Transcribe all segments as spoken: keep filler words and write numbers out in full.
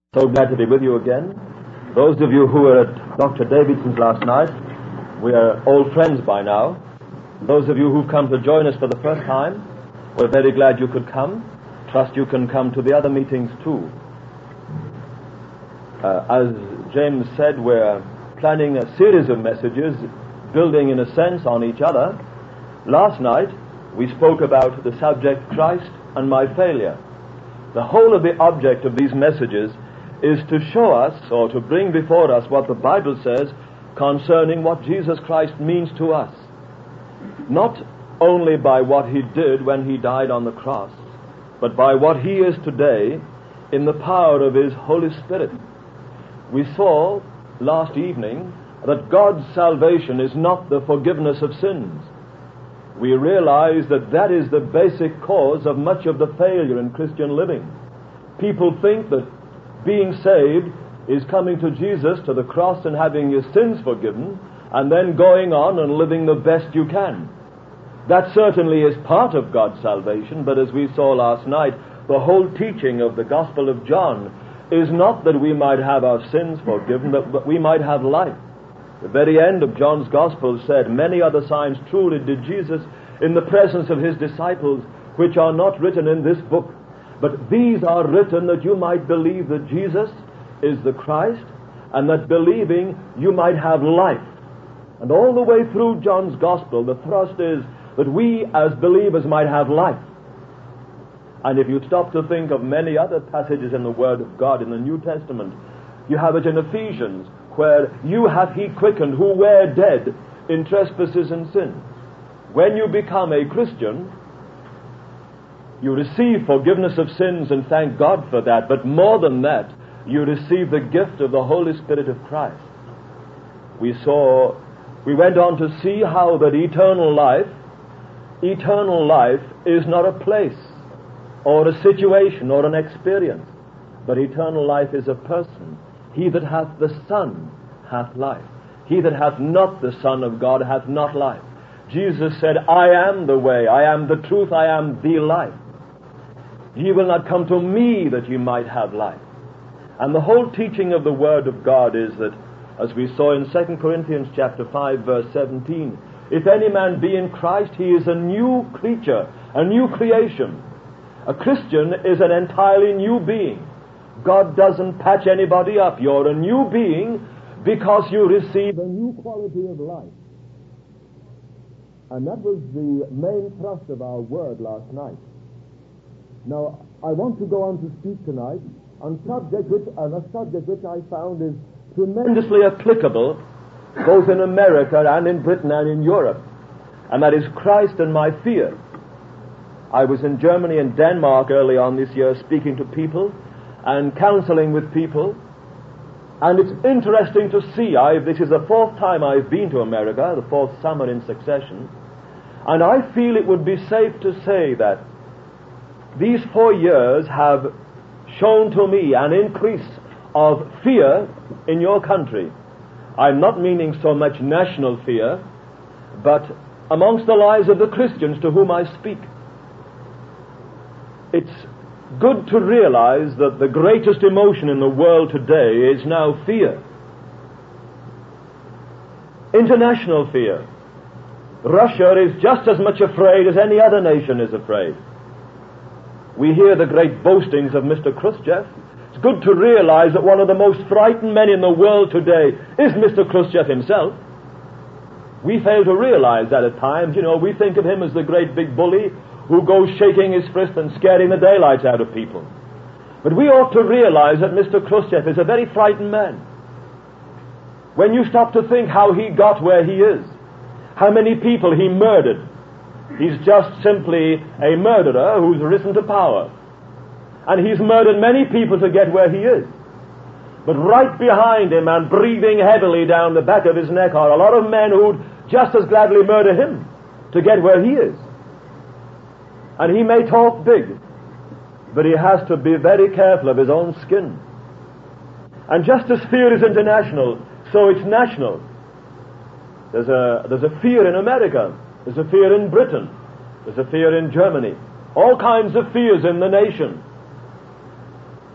So glad to be with you again. Those of you who were at Doctor Davidson's last night, we are old friends by now. Those of you who've come to join us for the first time, we're very glad you could come. Trust you can come to the other meetings too. Uh, as James said, we're planning a series of messages, building in a sense on each other. Last night, we spoke about the subject, Christ and my failure. The whole of the object of these messages is to show us, or to bring before us, what the Bible says concerning what Jesus Christ means to us. Not only by what he did when he died on the cross, but by what he is today in the power of his Holy Spirit. We saw last evening that God's salvation is not the forgiveness of sins. We realize that that is the basic cause of much of the failure in Christian living. People think that being saved is coming to Jesus, to the cross, and having your sins forgiven, and then going on and living the best you can. That certainly is part of God's salvation, but as we saw last night, the whole teaching of the Gospel of John is not that we might have our sins forgiven, but that we might have life. The very end of John's Gospel said, "Many other signs truly did Jesus in the presence of his disciples, which are not written in this book. But these are written that you might believe that Jesus is the Christ, and that believing you might have life." And all the way through John's Gospel, the thrust is that we as believers might have life. And if you stop to think of many other passages in the Word of God in the New Testament, you have it in Ephesians, where you hath he quickened who were dead in trespasses and sins. When you become a Christian, you receive forgiveness of sins, and thank God for that. But more than that, you receive the gift of the Holy Spirit of Christ. We saw, we went on to see how that eternal life, eternal life is not a place or a situation or an experience, but eternal life is a person. He that hath the Son hath life. He that hath not the Son of God hath not life. Jesus said, "I am the way, I am the truth, I am the life. Ye will not come to me that ye might have life." And the whole teaching of the Word of God is that, as we saw in Second Corinthians chapter five, verse seventeen, if any man be in Christ, he is a new creature, a new creation. A Christian is an entirely new being. God doesn't patch anybody up. You're a new being because you receive a new quality of life. And that was the main thrust of our word last night. Now, I want to go on to speak tonight on subject which, on a subject which I found is tremendously applicable both in America and in Britain and in Europe, and that is Christ and my fear. I was in Germany and Denmark early on this year speaking to people and counseling with people, and it's interesting to see. I, this is the fourth time I've been to America, the fourth summer in succession, and I feel it would be safe to say that these four years have shown to me an increase of fear in your country. I'm not meaning so much national fear, but amongst the lives of the Christians to whom I speak. It's good to realize that the greatest emotion in the world today is now fear. International fear. Russia is just as much afraid as any other nation is afraid. We hear the great boastings of Mister Khrushchev. It's good to realize that one of the most frightened men in the world today is Mister Khrushchev himself. We fail to realize that at times. You know, we think of him as the great big bully who goes shaking his fist and scaring the daylights out of people. But we ought to realize that Mister Khrushchev is a very frightened man. When you stop to think how he got where he is, how many people he murdered. He's just simply a murderer who's risen to power. And he's murdered many people to get where he is. But right behind him and breathing heavily down the back of his neck are a lot of men who'd just as gladly murder him to get where he is. And he may talk big, but he has to be very careful of his own skin. And just as fear is international, so it's national. There's a, there's a fear in America. There's a fear in Britain. There's a fear in Germany. All kinds of fears in the nation.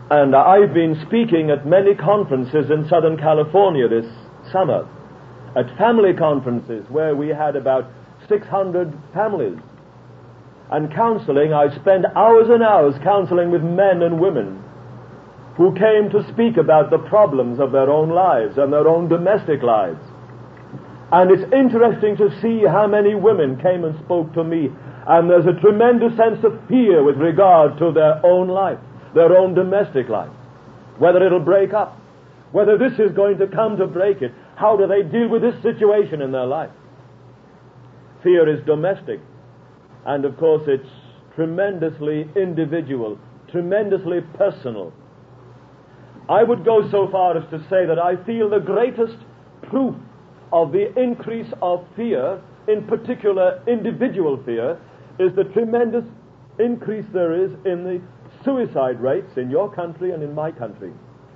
And I've been speaking at many conferences in Southern California this summer, at family conferences where we had about six hundred families. And counseling, I spent hours and hours counseling with men and women who came to speak about the problems of their own lives and their own domestic lives. And it's interesting to see how many women came and spoke to me, and there's a tremendous sense of fear with regard to their own life, their own domestic life, whether it'll break up, whether this is going to come to break it. How do they deal with this situation in their life? Fear is domestic, and of course it's tremendously individual, tremendously personal. I would go so far as to say that I feel the greatest proof of the increase of fear, in particular individual fear, is the tremendous increase there is in the suicide rates in your country and in my country.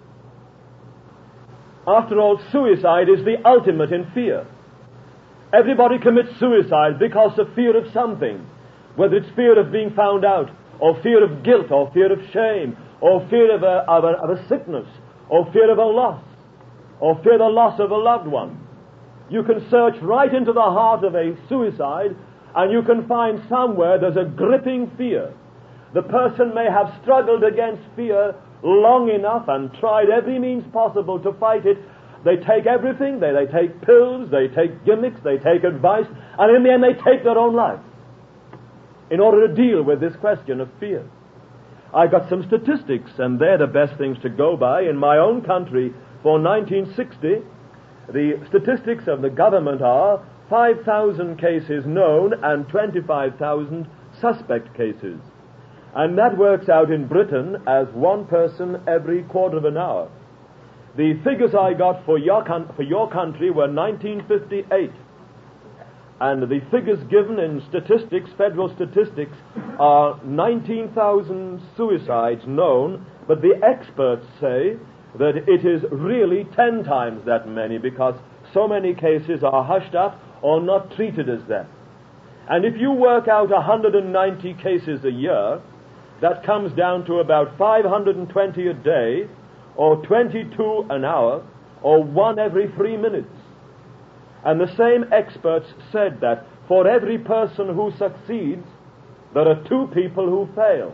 After all, suicide is the ultimate in fear. Everybody commits suicide because of fear of something, whether it's fear of being found out, or fear of guilt, or fear of shame, or fear of a, of a, of a sickness, or fear of a loss, or fear the loss of a loved one. You can search right into the heart of a suicide, and you can find somewhere there's a gripping fear. The person may have struggled against fear long enough and tried every means possible to fight it. They take everything, they, they take pills, they take gimmicks, they take advice, and in the end they take their own life in order to deal with this question of fear. I got some statistics, and they're the best things to go by. In my own country, for nineteen sixty, the statistics of the government are five thousand cases known and twenty-five thousand suspect cases. And that works out in Britain as one person every quarter of an hour. The figures I got for your, con- for your country were nineteen fifty-eight. And the figures given in statistics, federal statistics, are nineteen thousand suicides known, but the experts say that it is really ten times that many, because so many cases are hushed up or not treated as that. And if you work out one hundred ninety cases a year, that comes down to about five hundred twenty a day, or twenty-two an hour, or one every three minutes. And the same experts said that for every person who succeeds, there are two people who fail.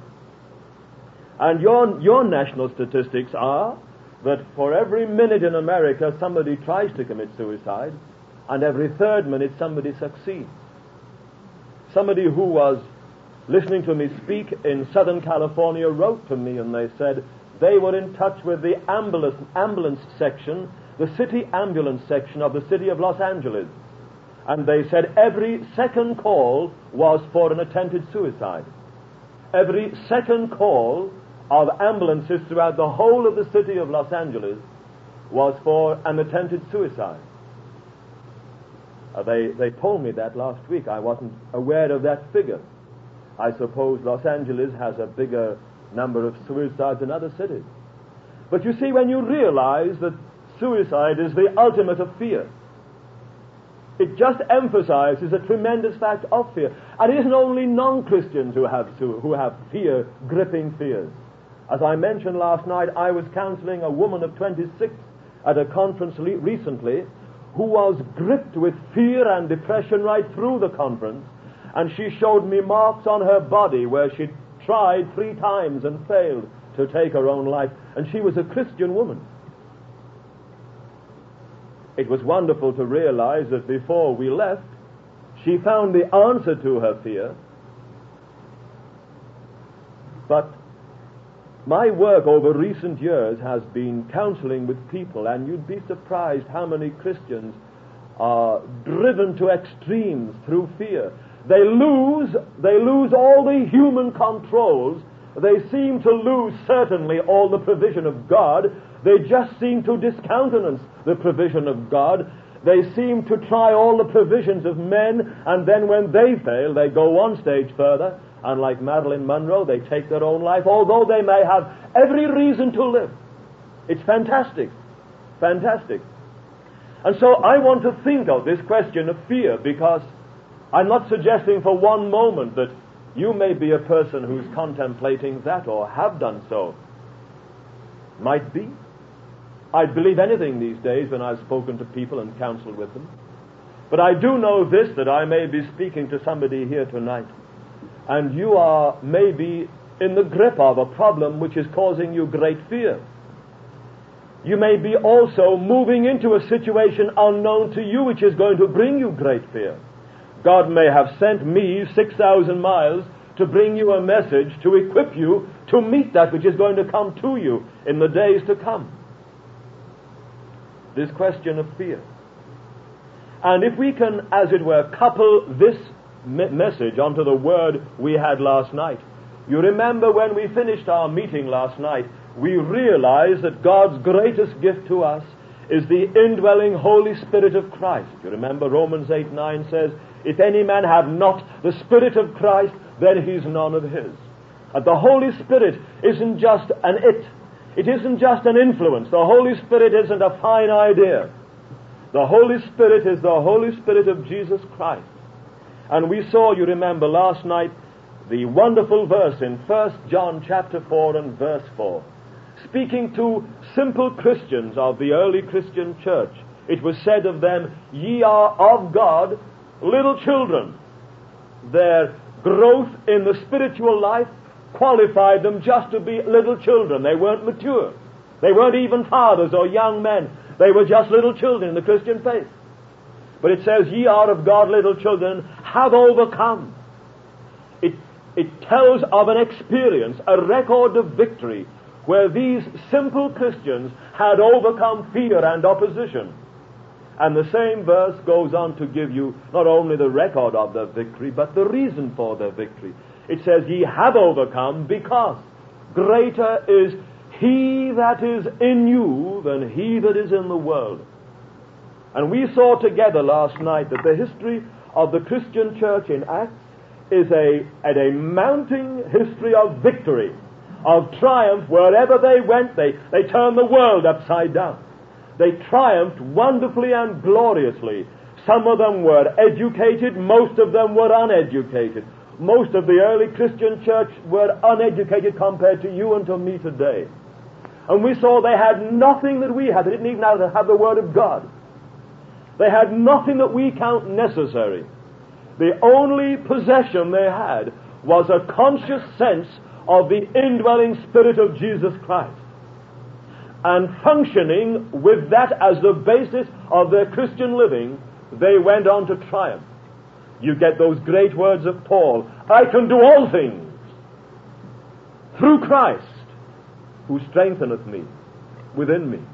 And your, your national statistics are that for every minute in America somebody tries to commit suicide, and every third minute somebody succeeds. Somebody who was listening to me speak in Southern California wrote to me, and they said they were in touch with the ambulance, ambulance section, the city ambulance section of the city of Los Angeles. And they said every second call was for an attempted suicide. Every second call of ambulances throughout the whole of the city of Los Angeles was for an attempted suicide. Uh, they, they told me that last week. I wasn't aware of that figure. I suppose Los Angeles has a bigger number of suicides than other cities. But you see, when you realize that suicide is the ultimate of fear, it just emphasizes a tremendous fact of fear. And it isn't only non-Christians who have su- who have fear, gripping fears. As I mentioned last night, I was counseling a woman of twenty-six at a conference le- recently who was gripped with fear and depression right through the conference. And she showed me marks on her body where she'd tried three times and failed to take her own life. And she was a Christian woman. It was wonderful to realize that before we left, she found the answer to her fear. But my work over recent years has been counseling with people, and you'd be surprised how many Christians are driven to extremes through fear. They lose, they lose all the human controls. They seem to lose, certainly, all the provision of God. They just seem to discountenance the provision of God. They seem to try all the provisions of men, and then when they fail, they go one stage further, and like Marilyn Monroe, they take their own life, although they may have every reason to live. It's fantastic. Fantastic. And so I want to think of this question of fear, because I'm not suggesting for one moment that you may be a person who's contemplating that or have done so. Might be. I'd believe anything these days when I've spoken to people and counseled with them. But I do know this, that I may be speaking to somebody here tonight, and you are maybe in the grip of a problem which is causing you great fear. You may be also moving into a situation unknown to you which is going to bring you great fear. God may have sent me six thousand miles to bring you a message to equip you to meet that which is going to come to you in the days to come. This question of fear. And if we can, as it were, couple this me- message onto the word we had last night. You remember when we finished our meeting last night, we realized that God's greatest gift to us is the indwelling Holy Spirit of Christ. You remember Romans eight nine says, if any man have not the Spirit of Christ, then he's none of his. And the Holy Spirit isn't just an it. It isn't just an influence. The Holy Spirit isn't a fine idea. The Holy Spirit is the Holy Spirit of Jesus Christ. And we saw, you remember last night, the wonderful verse in First John chapter four and verse four. Speaking to simple Christians of the early Christian church, it was said of them, ye are of God little children. Their growth in the spiritual life qualified them just to be little children. They weren't mature. They weren't even fathers or young men. They were just little children in the Christian faith. But it says, ye are of God little children, have overcome. It, it tells of an experience, a record of victory, where these simple Christians had overcome fear and opposition. And the same verse goes on to give you not only the record of their victory, but the reason for their victory. It says, ye have overcome because greater is he that is in you than he that is in the world. And we saw together last night that the history of the Christian church in Acts is a, at a mounting history of victory, of triumph. Wherever they went, they, they turned the world upside down. They triumphed wonderfully and gloriously. Some of them were educated, most of them were uneducated. Most of the early Christian church were uneducated compared to you and to me today. And we saw they had nothing that we had. They didn't even have the Word of God. They had nothing that we count necessary. The only possession they had was a conscious sense of the indwelling Spirit of Jesus Christ. And functioning with that as the basis of their Christian living, they went on to triumph. You get those great words of Paul, I can do all things through Christ, who strengtheneth me within me.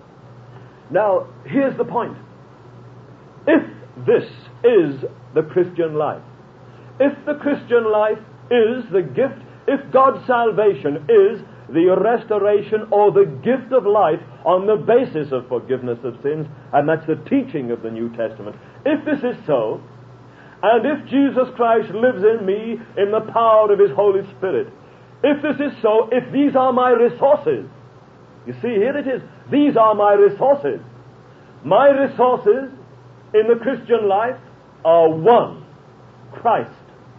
Now, here's the point. If this is the Christian life, if the Christian life is the gift, if God's salvation is the restoration or the gift of life on the basis of forgiveness of sins, and that's the teaching of the New Testament, if this is so, and if Jesus Christ lives in me in the power of His Holy Spirit, if this is so, if these are my resources, you see, here it is, these are my resources. My resources in the Christian life are one, Christ.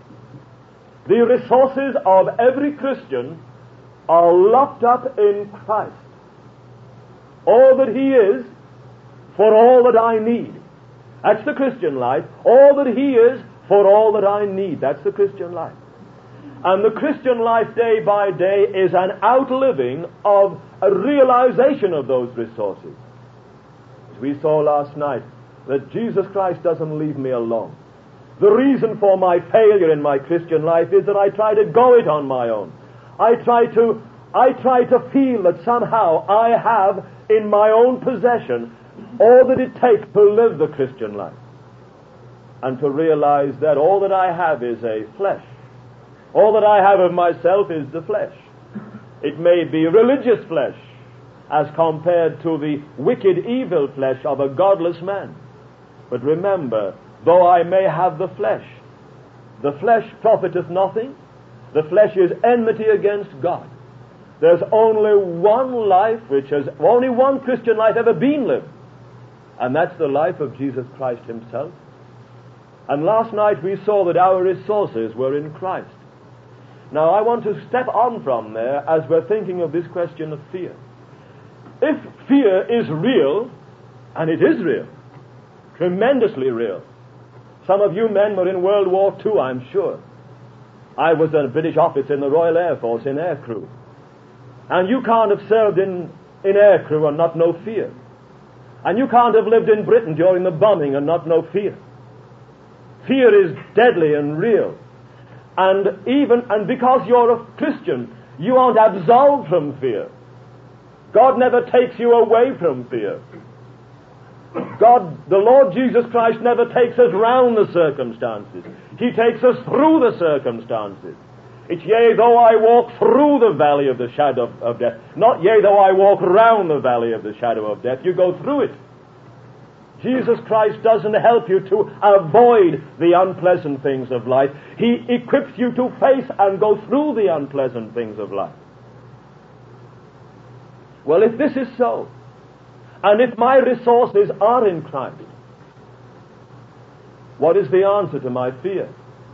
The resources of every Christian are locked up in Christ. All that He is for all that I need. That's the Christian life. All that He is for all that I need. That's the Christian life. And the Christian life day by day is an outliving of a realization of those resources. As we saw last night, that Jesus Christ doesn't leave me alone. The reason for my failure in my Christian life is that I try to go it on my own. I try to, I try to feel that somehow I have in my own possession all that it takes to live the Christian life. And to realize that all that I have is a flesh. All that I have of myself is the flesh. It may be religious flesh as compared to the wicked, evil flesh of a godless man. But remember, though I may have the flesh, the flesh profiteth nothing. The flesh is enmity against God. There's only one life which has, only one Christian life ever been lived. And that's the life of Jesus Christ Himself. And last night we saw that our resources were in Christ. Now I want to step on from there as we're thinking of this question of fear. if fear is real, and it is real, tremendously real. Some of you men were in World War Two, I'm sure. I was a British officer in the Royal Air Force in aircrew. And you can't have served in, in aircrew and not know fear. And you can't have lived in Britain during the bombing and not know fear. Fear is deadly and real. And even, and because you're a Christian, you aren't absolved from fear. God never takes you away from fear. God, the Lord Jesus Christ, never takes us round the circumstances. He takes us through the circumstances. It's, yea, though I walk through the valley of the shadow of, of death. Not, yea, though I walk round the valley of the shadow of death. You go through it. Jesus Christ doesn't help you to avoid the unpleasant things of life. He equips you to face and go through the unpleasant things of life. Well, if this is so, and if my resources are in Christ, what is the answer to my fear?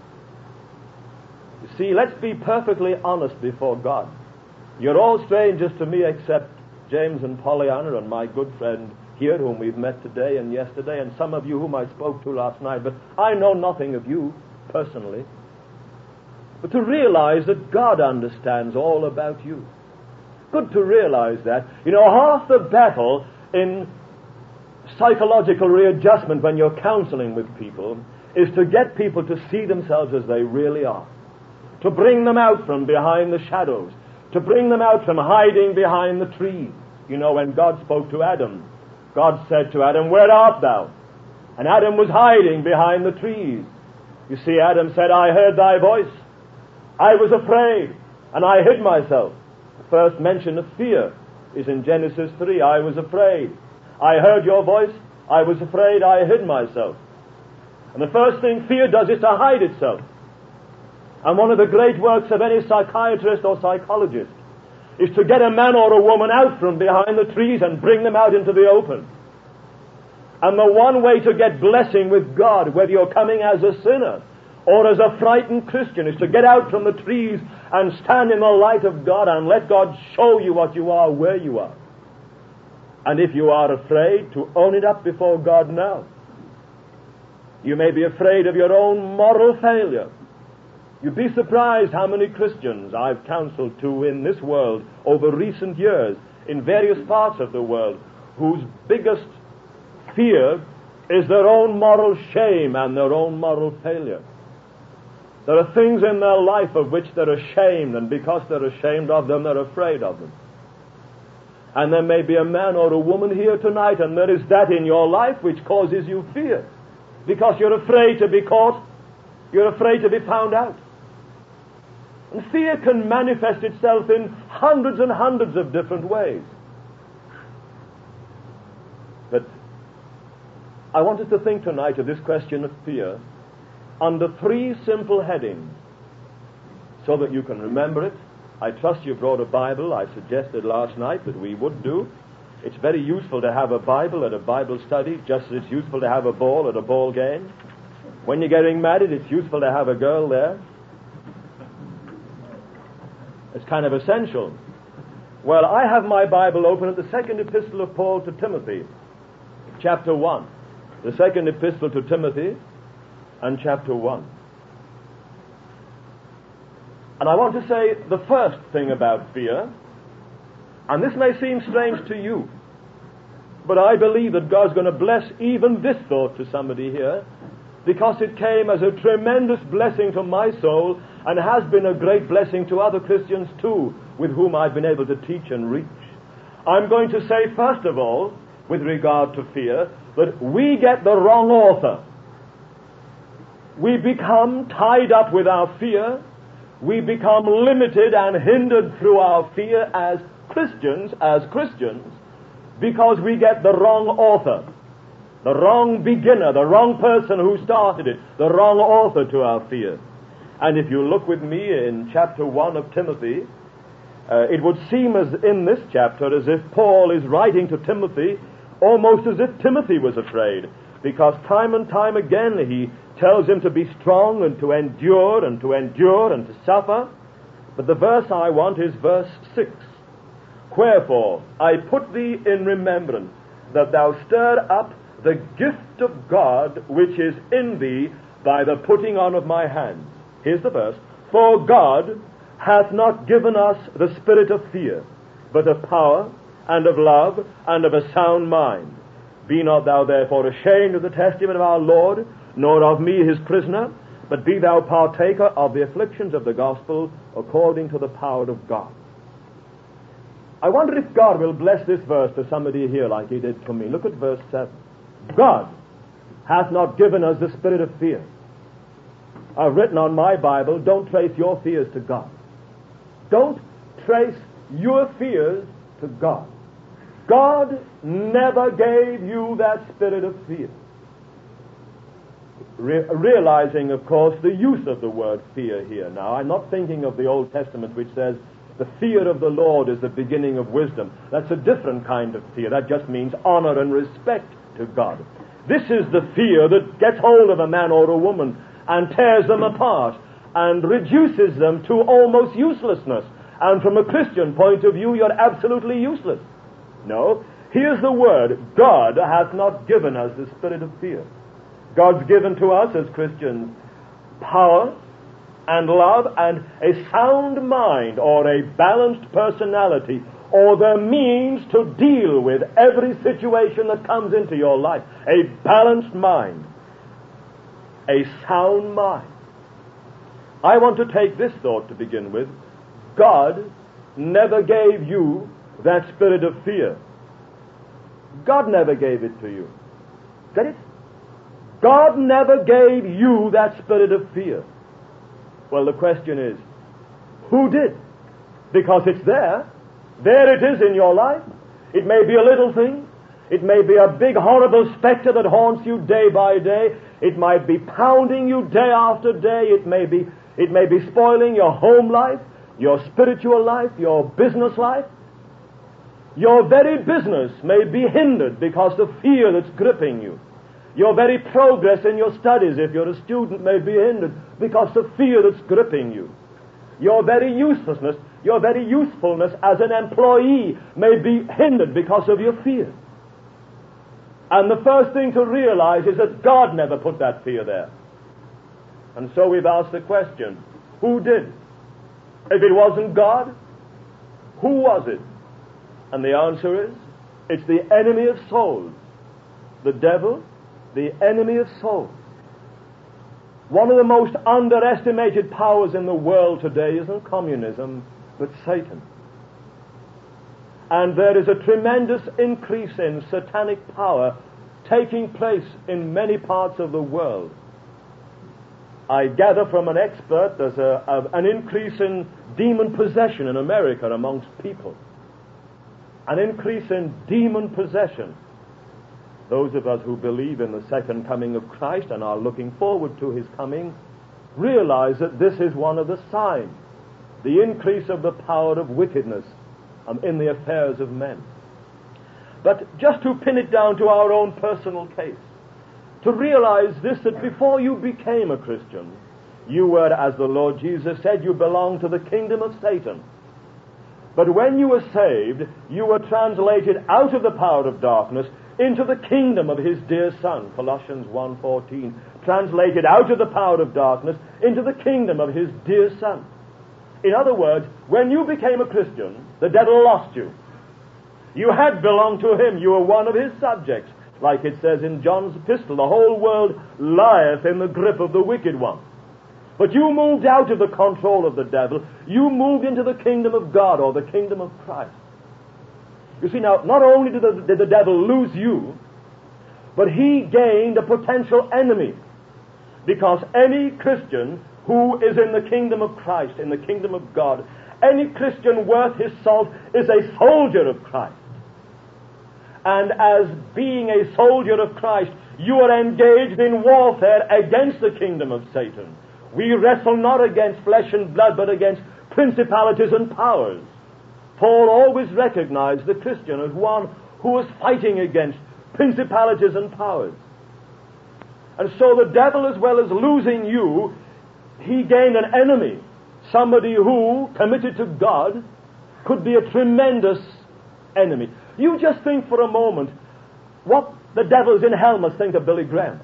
You see, let's be perfectly honest before God. You're all strangers to me except James and Pollyanna and my good friend here whom we've met today and yesterday, and some of you whom I spoke to last night, but I know nothing of you personally. But to realize that God understands all about you. Good to realize that. You know, half the battle in psychological readjustment when you're counseling with people is to get people to see themselves as they really are. To bring them out from behind the shadows. To bring them out from hiding behind the trees. You know, when God spoke to Adam, God said to Adam, "Where art thou?" And Adam was hiding behind the trees. You see, Adam said, "I heard thy voice. I was afraid, and I hid myself." The first mention of fear is in Genesis three. I was afraid. I heard your voice. I was afraid. I hid myself. And the first thing fear does is to hide itself. And one of the great works of any psychiatrist or psychologist is to get a man or a woman out from behind the trees and bring them out into the open. And the one way to get blessing with God, whether you're coming as a sinner or as a frightened Christian, is to get out from the trees and stand in the light of God and let God show you what you are, where you are. And if you are afraid, to own it up before God now. You may be afraid of your own moral failure. You'd be surprised how many Christians I've counseled to in this world over recent years, in various parts of the world, whose biggest fear is their own moral shame and their own moral failure. There are things in their life of which they're ashamed, and because they're ashamed of them, they're afraid of them. And there may be a man or a woman here tonight, and there is that in your life which causes you fear, because you're afraid to be caught, you're afraid to be found out. And fear can manifest itself in hundreds and hundreds of different ways. But I wanted to think tonight of this question of fear under three simple headings, so that you can remember it. I trust you brought a Bible. I suggested last night that we would do. It's very useful to have a Bible at a Bible study, just as it's useful to have a ball at a ball game. When you're getting married, it's useful to have a girl there. It's kind of essential. Well, I have my Bible open at the second epistle of Paul to Timothy, chapter one. The second epistle to Timothy and chapter one. And I want to say the first thing about fear, and this may seem strange to you, but I believe that God's going to bless even this thought to somebody here, because it came as a tremendous blessing to my soul and has been a great blessing to other Christians too, with whom I've been able to teach and reach. I'm going to say, first of all, with regard to fear, that we get the wrong author. We become tied up with our fear. We become limited and hindered through our fear as Christians, as Christians, because we get the wrong author. The wrong beginner, the wrong person who started it, the wrong author to our fear. And if you look with me in chapter one of Timothy, uh, it would seem as in this chapter as if Paul is writing to Timothy almost as if Timothy was afraid, because time and time again he tells him to be strong and to endure and to endure and to suffer. But the verse I want is verse six, Wherefore I put thee in remembrance, that thou stir up the gift of God which is in thee by the putting on of my hands. Here's the verse. For God hath not given us the spirit of fear, but of power, and of love, and of a sound mind. Be not thou therefore ashamed of the testimony of our Lord, nor of me his prisoner, but be thou partaker of the afflictions of the gospel according to the power of God. I wonder if God will bless this verse to somebody here like he did to me. Look at verse seven. God hath not given us the spirit of fear. I've written on my Bible, don't trace your fears to God. Don't trace your fears to God. God never gave you that spirit of fear. Re- realizing, of course, the use of the word fear here. Now, I'm not thinking of the Old Testament which says, the fear of the Lord is the beginning of wisdom. That's a different kind of fear. That just means honor and respect to God. This is the fear that gets hold of a man or a woman and tears them apart and reduces them to almost uselessness. And from a Christian point of view, you're absolutely useless. No, here's the word. God hath not given us the spirit of fear. God's given to us as Christians power and love and a sound mind, or a balanced personality, or the means to deal with every situation that comes into your life. A balanced mind. A sound mind. I want to take this thought to begin with. God never gave you that spirit of fear. God never gave it to you. Get it? God never gave you that spirit of fear. Well, the question is, who did? Because it's there. There it is in your life. It may be a little thing. It may be a big, horrible specter that haunts you day by day. It might be pounding you day after day. It may be, it may be spoiling your home life, your spiritual life, your business life. Your very business may be hindered because of fear that's gripping you. Your very progress in your studies, if you're a student, may be hindered because of fear that's gripping you. Your very uselessness, your very usefulness as an employee may be hindered because of your fear. And the first thing to realize is that God never put that fear there. And so we've asked the question, who did? If it wasn't God, who was it? And the answer is, it's the enemy of souls. The devil, the enemy of souls. One of the most underestimated powers in the world today isn't communism, but Satan. And there is a tremendous increase in satanic power taking place in many parts of the world. I gather from an expert there's a, a, an increase in demon possession in America amongst people. An increase in demon possession. Those of us who believe in the second coming of Christ and are looking forward to his coming realize that this is one of the signs, the increase of the power of wickedness um, in the affairs of men. But just to pin it down to our own personal case, to realize this, that before you became a Christian, you were, as the Lord Jesus said, you belonged to the kingdom of Satan. But when you were saved, you were translated out of the power of darkness into the kingdom of his dear Son, Colossians one fourteen. Translated out of the power of darkness into the kingdom of his dear Son. In other words, when you became a Christian, the devil lost you. You had belonged to him. You were one of his subjects. Like it says in John's epistle, the whole world lieth in the grip of the wicked one. But you moved out of the control of the devil. You moved into the kingdom of God, or the kingdom of Christ. You see, now, not only did the, did the devil lose you, but he gained a potential enemy. Because any Christian who is in the kingdom of Christ, in the kingdom of God, any Christian worth his salt is a soldier of Christ. And as being a soldier of Christ, you are engaged in warfare against the kingdom of Satan. We wrestle not against flesh and blood, but against principalities and powers. Paul always recognized the Christian as one who was fighting against principalities and powers. And so the devil, as well as losing you, he gained an enemy. Somebody who, committed to God, could be a tremendous enemy. You just think for a moment what the devils in hell must think of Billy Graham.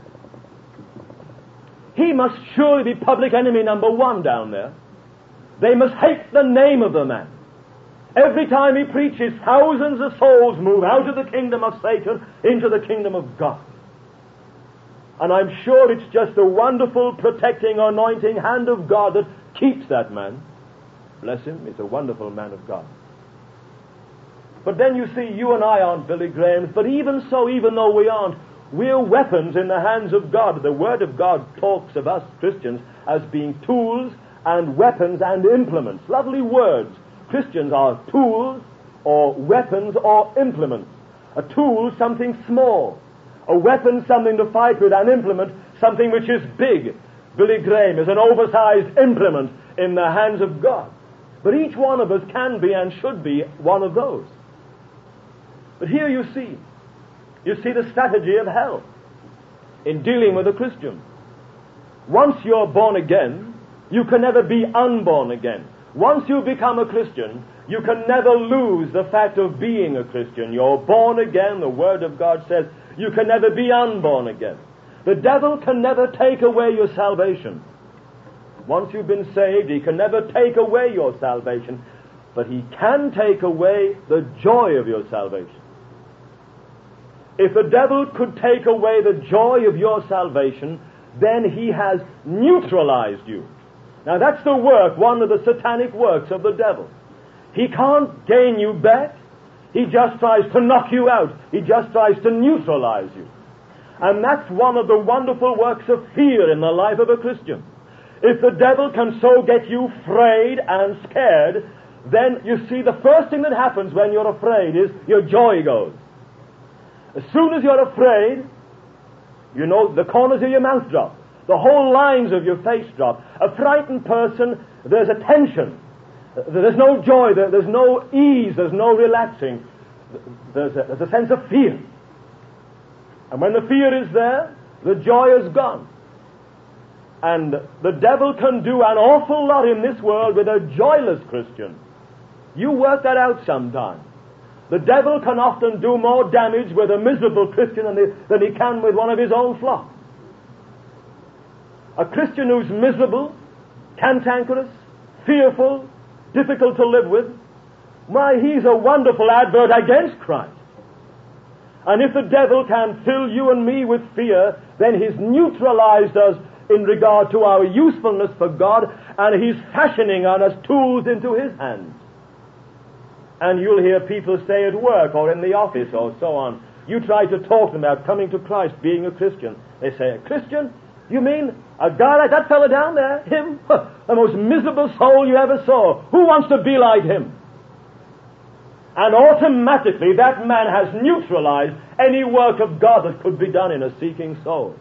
He must surely be public enemy number one down there. They must hate the name of the man. Every time he preaches, thousands of souls move out of the kingdom of Satan into the kingdom of God. And I'm sure it's just a wonderful, protecting, anointing hand of God that keeps that man. Bless him, he's a wonderful man of God. But then you see, you and I aren't Billy Grahams, but even so, even though we aren't, we're weapons in the hands of God. The Word of God talks of us Christians as being tools and weapons and implements. Lovely words. Christians are tools or weapons or implements. A tool, something small. A weapon, something to fight with. An implement, something which is big. Billy Graham is an oversized implement in the hands of God. But each one of us can be and should be one of those. But here you see, you see the strategy of hell in dealing with a Christian. Once you're born again, you can never be unborn again. Once you become a Christian, you can never lose the fact of being a Christian. You're born again, the Word of God says, you can never be unborn again. The devil can never take away your salvation. Once you've been saved, he can never take away your salvation, but he can take away the joy of your salvation. If the devil could take away the joy of your salvation, then he has neutralized you. Now that's the work, one of the satanic works of the devil. He can't gain you back. He just tries to knock you out. He just tries to neutralize you. And that's one of the wonderful works of fear in the life of a Christian. If the devil can so get you afraid and scared, then you see the first thing that happens when you're afraid is your joy goes. As soon as you're afraid, you know, the corners of your mouth drop. The whole lines of your face drop. A frightened person, there's a tension. There's no joy, there's no ease, there's no relaxing. There's a, there's a sense of fear. And when the fear is there, the joy is gone. And the devil can do an awful lot in this world with a joyless Christian. You work that out sometime. The devil can often do more damage with a miserable Christian than he, than he can with one of his own flock. A Christian who's miserable, cantankerous, fearful, difficult to live with, why, he's a wonderful advert against Christ. And if the devil can fill you and me with fear, then he's neutralized us in regard to our usefulness for God, and he's fashioning on us tools into his hands. And you'll hear people say at work or in the office or so on, you try to talk to them about coming to Christ, being a Christian. They say, a Christian? You mean a guy like that fellow down there? Him? The most miserable soul you ever saw. Who wants to be like him? And automatically that man has neutralized any work of God that could be done in a seeking soul.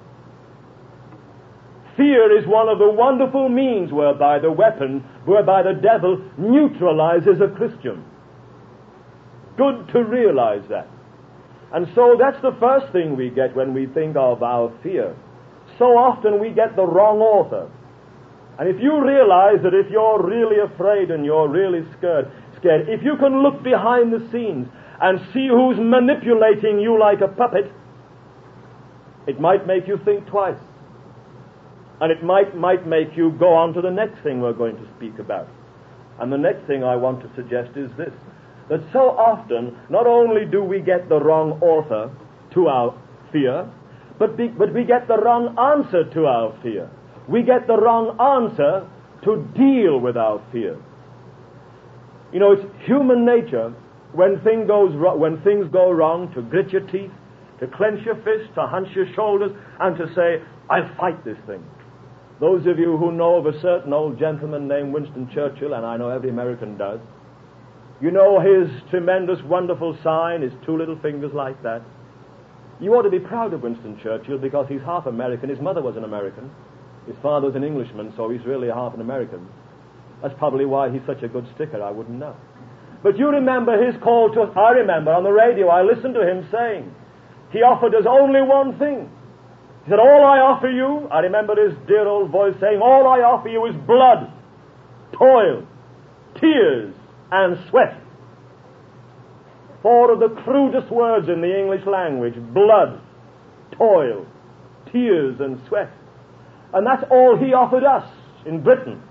Fear is one of the wonderful means whereby the weapon, whereby the devil neutralizes a Christian. Good to realize that. And so that's the first thing we get when we think of our fear. So often we get the wrong author. And if you realize that if you're really afraid and you're really scared, scared, if you can look behind the scenes and see who's manipulating you like a puppet, it might make you think twice. And it might, might make you go on to the next thing we're going to speak about. And the next thing I want to suggest is this, that so often, not only do we get the wrong author to our fear, but, be, but we get the wrong answer to our fear. We get the wrong answer to deal with our fear. You know, it's human nature, when, thing goes ro- when things go wrong, to grit your teeth, to clench your fist, to hunch your shoulders, and to say, I'll fight this thing. Those of you who know of a certain old gentleman named Winston Churchill, and I know every American does, you know his tremendous, wonderful sign, his two little fingers like that. You ought to be proud of Winston Churchill because he's half American. His mother was an American. His father's an Englishman, so he's really half an American. That's probably why he's such a good sticker, I wouldn't know. But you remember his call to us. I remember on the radio, I listened to him saying, he offered us only one thing. He said, all I offer you, I remember his dear old voice saying, all I offer you is blood, toil, tears, and sweat. four of the crudest words in the English language: blood, toil, tears, and sweat. And that's all he offered us in Britain.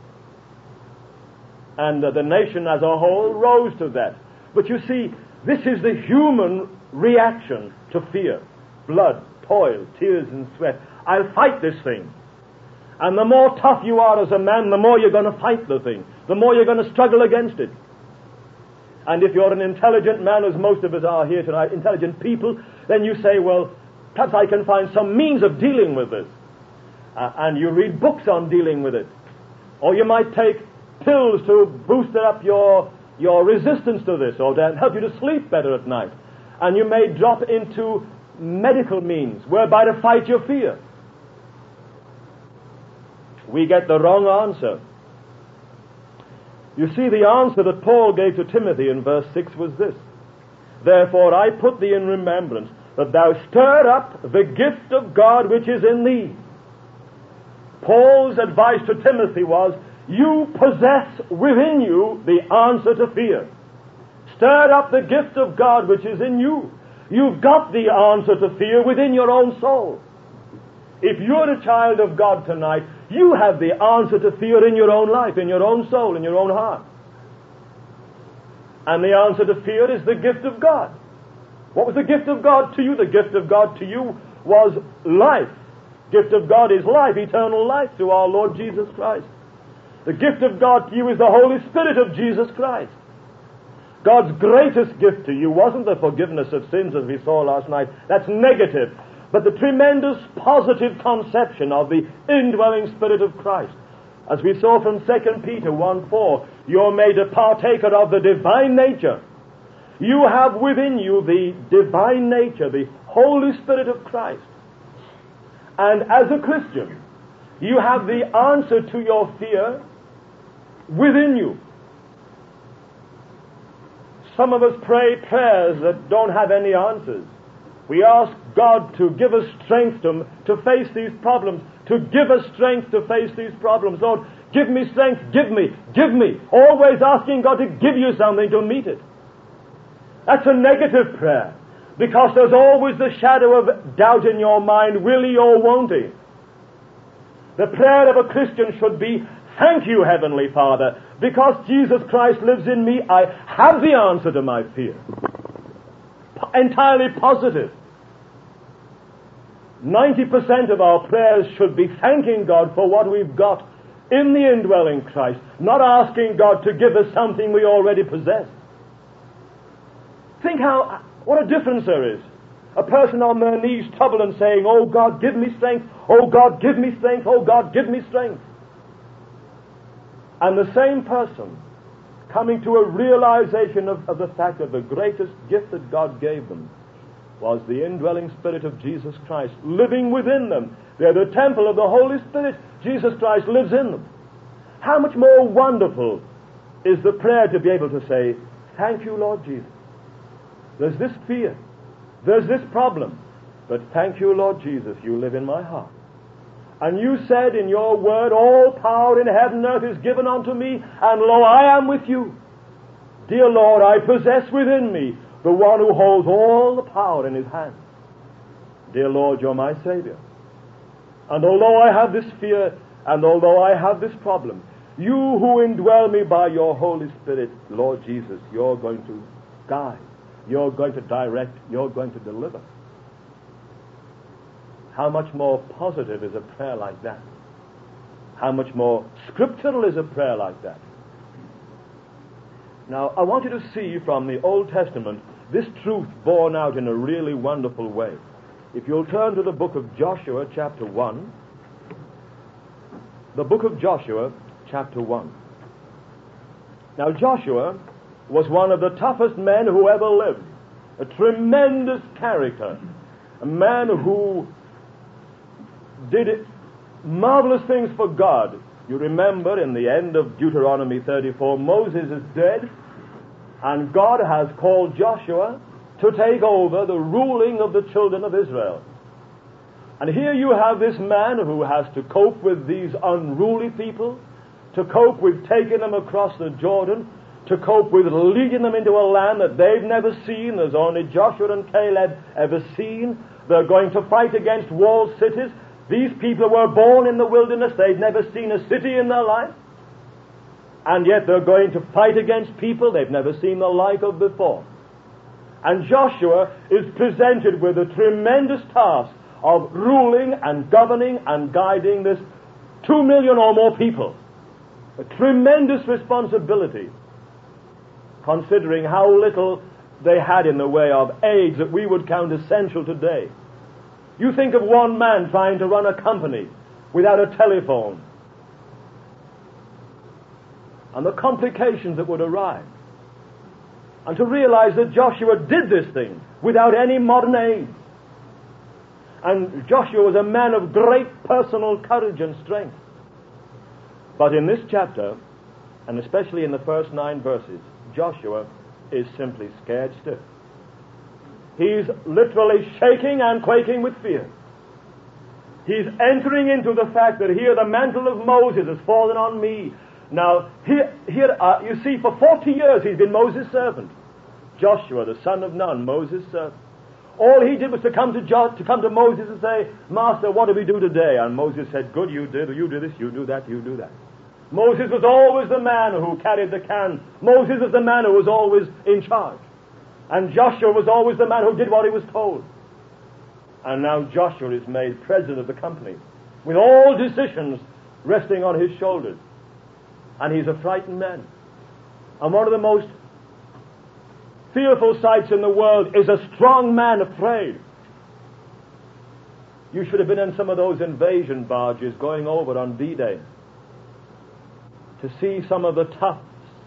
And uh, the nation as a whole rose to that. But you see, this is the human reaction to fear. Blood, toil, tears, and sweat. I'll fight this thing. And the more tough you are as a man, the more you're going to fight the thing. The more you're going to struggle against it. And if you're an intelligent man, as most of us are here tonight, intelligent people, then you say, well, perhaps I can find some means of dealing with this. Uh, and you read books on dealing with it. Or you might take pills to boost up your, your resistance to this, or to help you to sleep better at night. And you may drop into medical means whereby to fight your fear. We get the wrong answer. You see, the answer that Paul gave to Timothy in verse six was this: therefore I put thee in remembrance, that thou stir up the gift of God which is in thee. Paul's advice to Timothy was, you possess within you the answer to fear. Stir up the gift of God which is in you. You've got the answer to fear within your own soul. If you're a child of God tonight, you have the answer to fear in your own life, in your own soul, in your own heart. And the answer to fear is the gift of God. What was the gift of God to you? The gift of God to you was life. Gift of God is life, eternal life through our Lord Jesus Christ. The gift of God to you is the Holy Spirit of Jesus Christ. God's greatest gift to you wasn't the forgiveness of sins as we saw last night. That's negative. But the tremendous positive conception of the indwelling Spirit of Christ. As we saw from Second Peter one four, you're made a partaker of the divine nature. You have within you the divine nature, the Holy Spirit of Christ. And as a Christian, you have the answer to your fear within you. Some of us pray prayers that don't have any answers. We ask God to give us strength to, to face these problems, to give us strength to face these problems. Lord, give me strength, give me, give me. Always asking God to give you something to meet it. That's a negative prayer, because there's always the shadow of doubt in your mind, will he or won't he? The prayer of a Christian should be, thank you, Heavenly Father, because Jesus Christ lives in me, I have the answer to my fear. Entirely positive. ninety percent of our prayers should be thanking God for what we've got in the indwelling Christ, not asking God to give us something we already possess. Think how, what a difference there is. A person on their knees troubled and saying, oh God, give me strength, oh God, give me strength, oh God, give me strength. And the same person coming to a realization of, of the fact that the greatest gift that God gave them was the indwelling Spirit of Jesus Christ living within them. They're the temple of the Holy Spirit. Jesus Christ lives in them. How much more wonderful is the prayer to be able to say, thank you, Lord Jesus. There's this fear. There's this problem. But thank you, Lord Jesus, you live in my heart. And you said in your word, all power in heaven and earth is given unto me, and lo, I am with you. Dear Lord, I possess within me the one who holds all the power in his hand. Dear Lord, you're my Savior. And although I have this fear, and although I have this problem, you who indwell me by your Holy Spirit, Lord Jesus, you're going to guide, you're going to direct, you're going to deliver. How much more positive is a prayer like that? How much more scriptural is a prayer like that? Now, I want you to see from the Old Testament this truth borne out in a really wonderful way. If you'll turn to the book of Joshua, chapter one. The book of Joshua, chapter one. Now, Joshua was one of the toughest men who ever lived. A tremendous character. A man who did marvelous things for God. You remember in the end of Deuteronomy thirty-four, Moses is dead, and God has called Joshua to take over the ruling of the children of Israel. And here you have this man who has to cope with these unruly people, to cope with taking them across the Jordan, to cope with leading them into a land that they've never seen. There's only Joshua and Caleb ever seen. They're going to fight against walled cities. These people were born in the wilderness. They've never seen a city in their life. And yet they're going to fight against people they've never seen the like of before. And Joshua is presented with a tremendous task of ruling and governing and guiding this two million or more people. A tremendous responsibility, considering how little they had in the way of aids that we would count essential today. You think of one man trying to run a company without a telephone, and the complications that would arise. And to realize that Joshua did this thing without any modern aid. And Joshua was a man of great personal courage and strength. But in this chapter, and especially in the first nine verses, Joshua is simply scared stiff. He's literally shaking and quaking with fear. He's entering into the fact that here the mantle of Moses has fallen on me. Now, here, here uh, you see, for forty years he's been Moses' servant. Joshua, the son of Nun, Moses' servant. All he did was to come to, jo- to come to Moses and say, Master, what do we do today? And Moses said, good, you do, you do this, you do that, you do that. Moses was always the man who carried the can. Moses was the man who was always in charge. And Joshua was always the man who did what he was told. And now Joshua is made president of the company, with all decisions resting on his shoulders. And he's a frightened man. And one of the most fearful sights in the world is a strong man afraid. You should have been in some of those invasion barges going over on D-Day to see some of the toughs.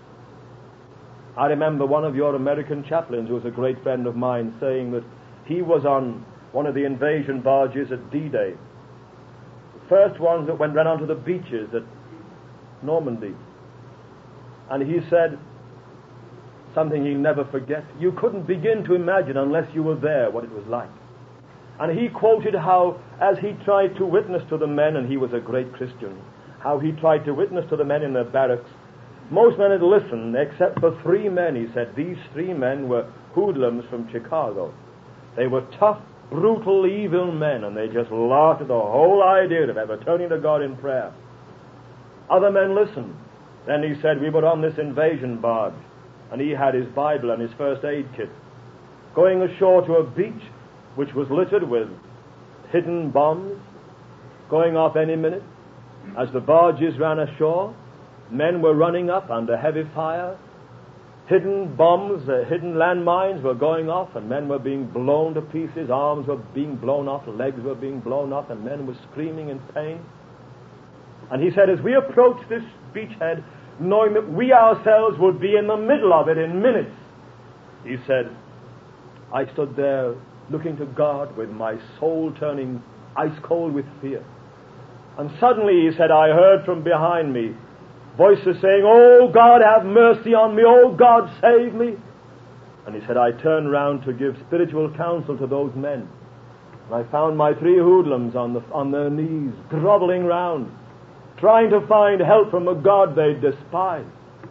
I remember one of your American chaplains, who was a great friend of mine, saying that he was on one of the invasion barges at D-Day. The first ones that went ran onto the beaches at Normandy. And he said something he'll never forget. You couldn't begin to imagine unless you were there what it was like. And he quoted how, as he tried to witness to the men, and he was a great Christian, how he tried to witness to the men in their barracks. Most men had listened, except for three men. He said these three men were hoodlums from Chicago. They were tough, brutal, evil men, and they just laughed at the whole idea of ever turning to God in prayer. Other men listened. Then he said, we were on this invasion barge, and he had his Bible and his first aid kit, going ashore to a beach which was littered with hidden bombs, going off any minute. As the barges ran ashore, men were running up under heavy fire. Hidden bombs, uh, hidden landmines were going off, and men were being blown to pieces. Arms were being blown off, legs were being blown off, and men were screaming in pain. And he said, as we approached this beachhead, knowing that we ourselves would be in the middle of it in minutes, he said, I stood there looking to God with my soul turning ice cold with fear. And suddenly, he said, I heard from behind me voices saying, oh God, have mercy on me, oh God, save me. And he said, I turned round to give spiritual counsel to those men. And I found my three hoodlums on, the, on their knees, groveling round, trying to find help from a God they despise.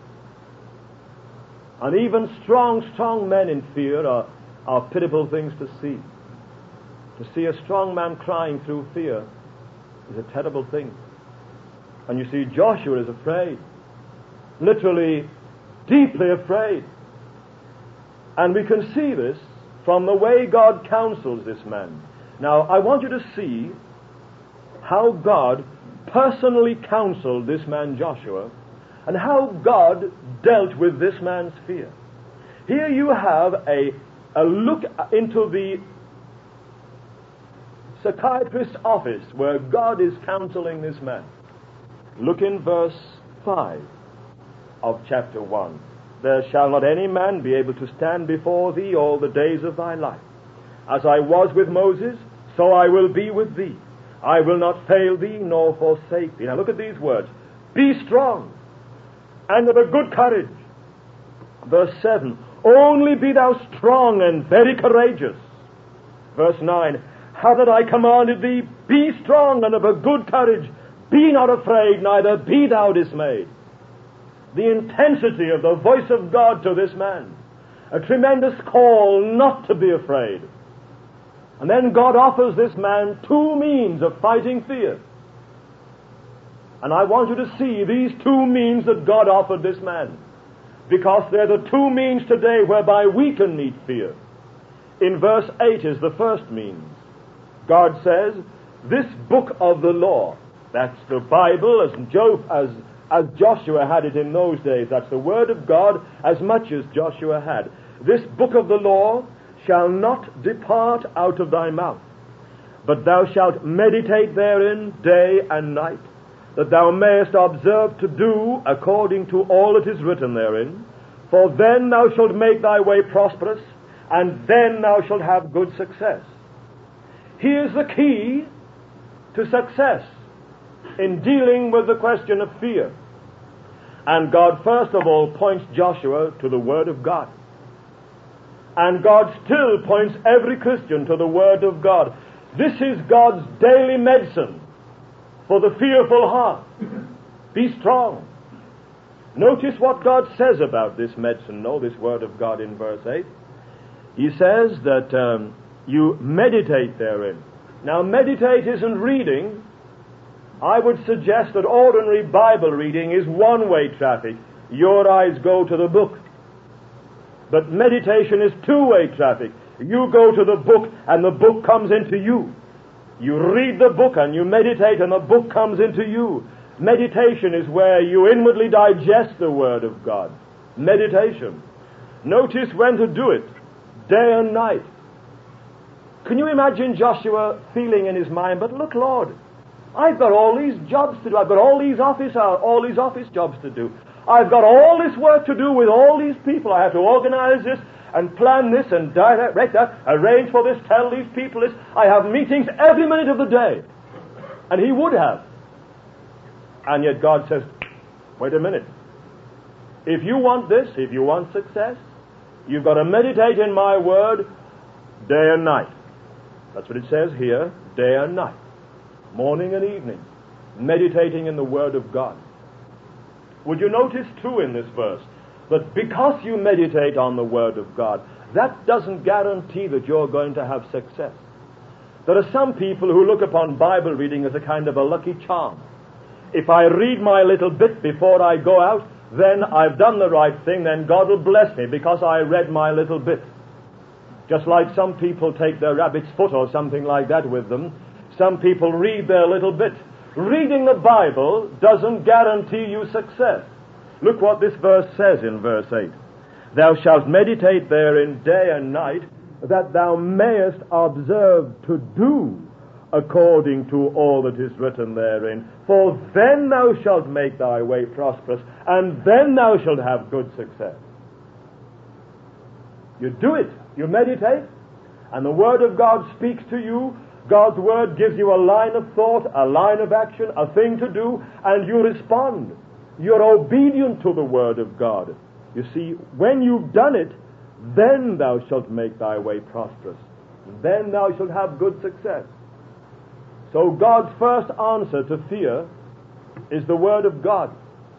And even strong, strong men in fear are, are pitiful things to see. To see a strong man crying through fear is a terrible thing. And you see, Joshua is afraid. Literally, deeply afraid. And we can see this from the way God counsels this man. Now, I want you to see how God personally counseled this man Joshua, and how God dealt with this man's fear. Here you have a, a look into the psychiatrist's office where God is counseling this man. Look in verse five of chapter one. There shall not any man be able to stand before thee all the days of thy life. As I was with Moses, so I will be with thee. I will not fail thee nor forsake thee. Now look at these words. Be strong and of a good courage. Verse seven. Only be thou strong and very courageous. Verse nine. How that I commanded thee, be strong and of a good courage. Be not afraid, neither be thou dismayed. the intensity of the voice of God to this man. A tremendous call not to be afraid. And then God offers this man two means of fighting fear. And I want you to see these two means that God offered this man, because they're the two means today whereby we can meet fear. In verse eight is the first means. God says, this book of the law, that's the Bible as, Jo- as, as Joshua had it in those days, that's the Word of God as much as Joshua had. This book of the law shall not depart out of thy mouth, but thou shalt meditate therein day and night, that thou mayest observe to do according to all that is written therein. For then thou shalt make thy way prosperous, and then thou shalt have good success. Here's the key to success in dealing with the question of fear. And God first of all points Joshua to the Word of God. And God still points every Christian to the Word of God. This is God's daily medicine for the fearful heart. Be strong. Notice what God says about this medicine, no, this Word of God in verse eight. He says that um, you meditate therein. Now, meditate isn't reading. I would suggest that ordinary Bible reading is one-way traffic. Your eyes go to the book. But meditation is two-way traffic. You go to the book and the book comes into you. You read the book and you meditate and the book comes into you. Meditation is where you inwardly digest the Word of God. Meditation. Notice when to do it. Day and night. Can you imagine Joshua feeling in his mind, but look, Lord, I've got all these jobs to do. I've got all these office all these office jobs to do. I've got all this work to do with all these people. I have to organize this and plan this and direct that, arrange for this, tell these people this. I have meetings every minute of the day. And he would have. And yet God says, wait a minute. If you want this, if you want success, you've got to meditate in my Word day and night. That's what it says here, day and night. Morning and evening. Meditating in the Word of God. Would you notice too in this verse that because you meditate on the Word of God, that doesn't guarantee that you're going to have success. There are some people who look upon Bible reading as a kind of a lucky charm. If I read my little bit before I go out, then I've done the right thing, then God will bless me because I read my little bit. Just like some people take their rabbit's foot or something like that with them, some people read their little bit. Reading the Bible doesn't guarantee you success. Look what this verse says in verse eight. Thou shalt meditate therein day and night, that thou mayest observe to do according to all that is written therein. For then thou shalt make thy way prosperous, and then thou shalt have good success. You do it. You meditate, and the Word of God speaks to you. God's Word gives you a line of thought, a line of action, a thing to do, and you respond. You're obedient to the Word of God. You see, when you've done it, then thou shalt make thy way prosperous. Then thou shalt have good success. So God's first answer to fear is the Word of God.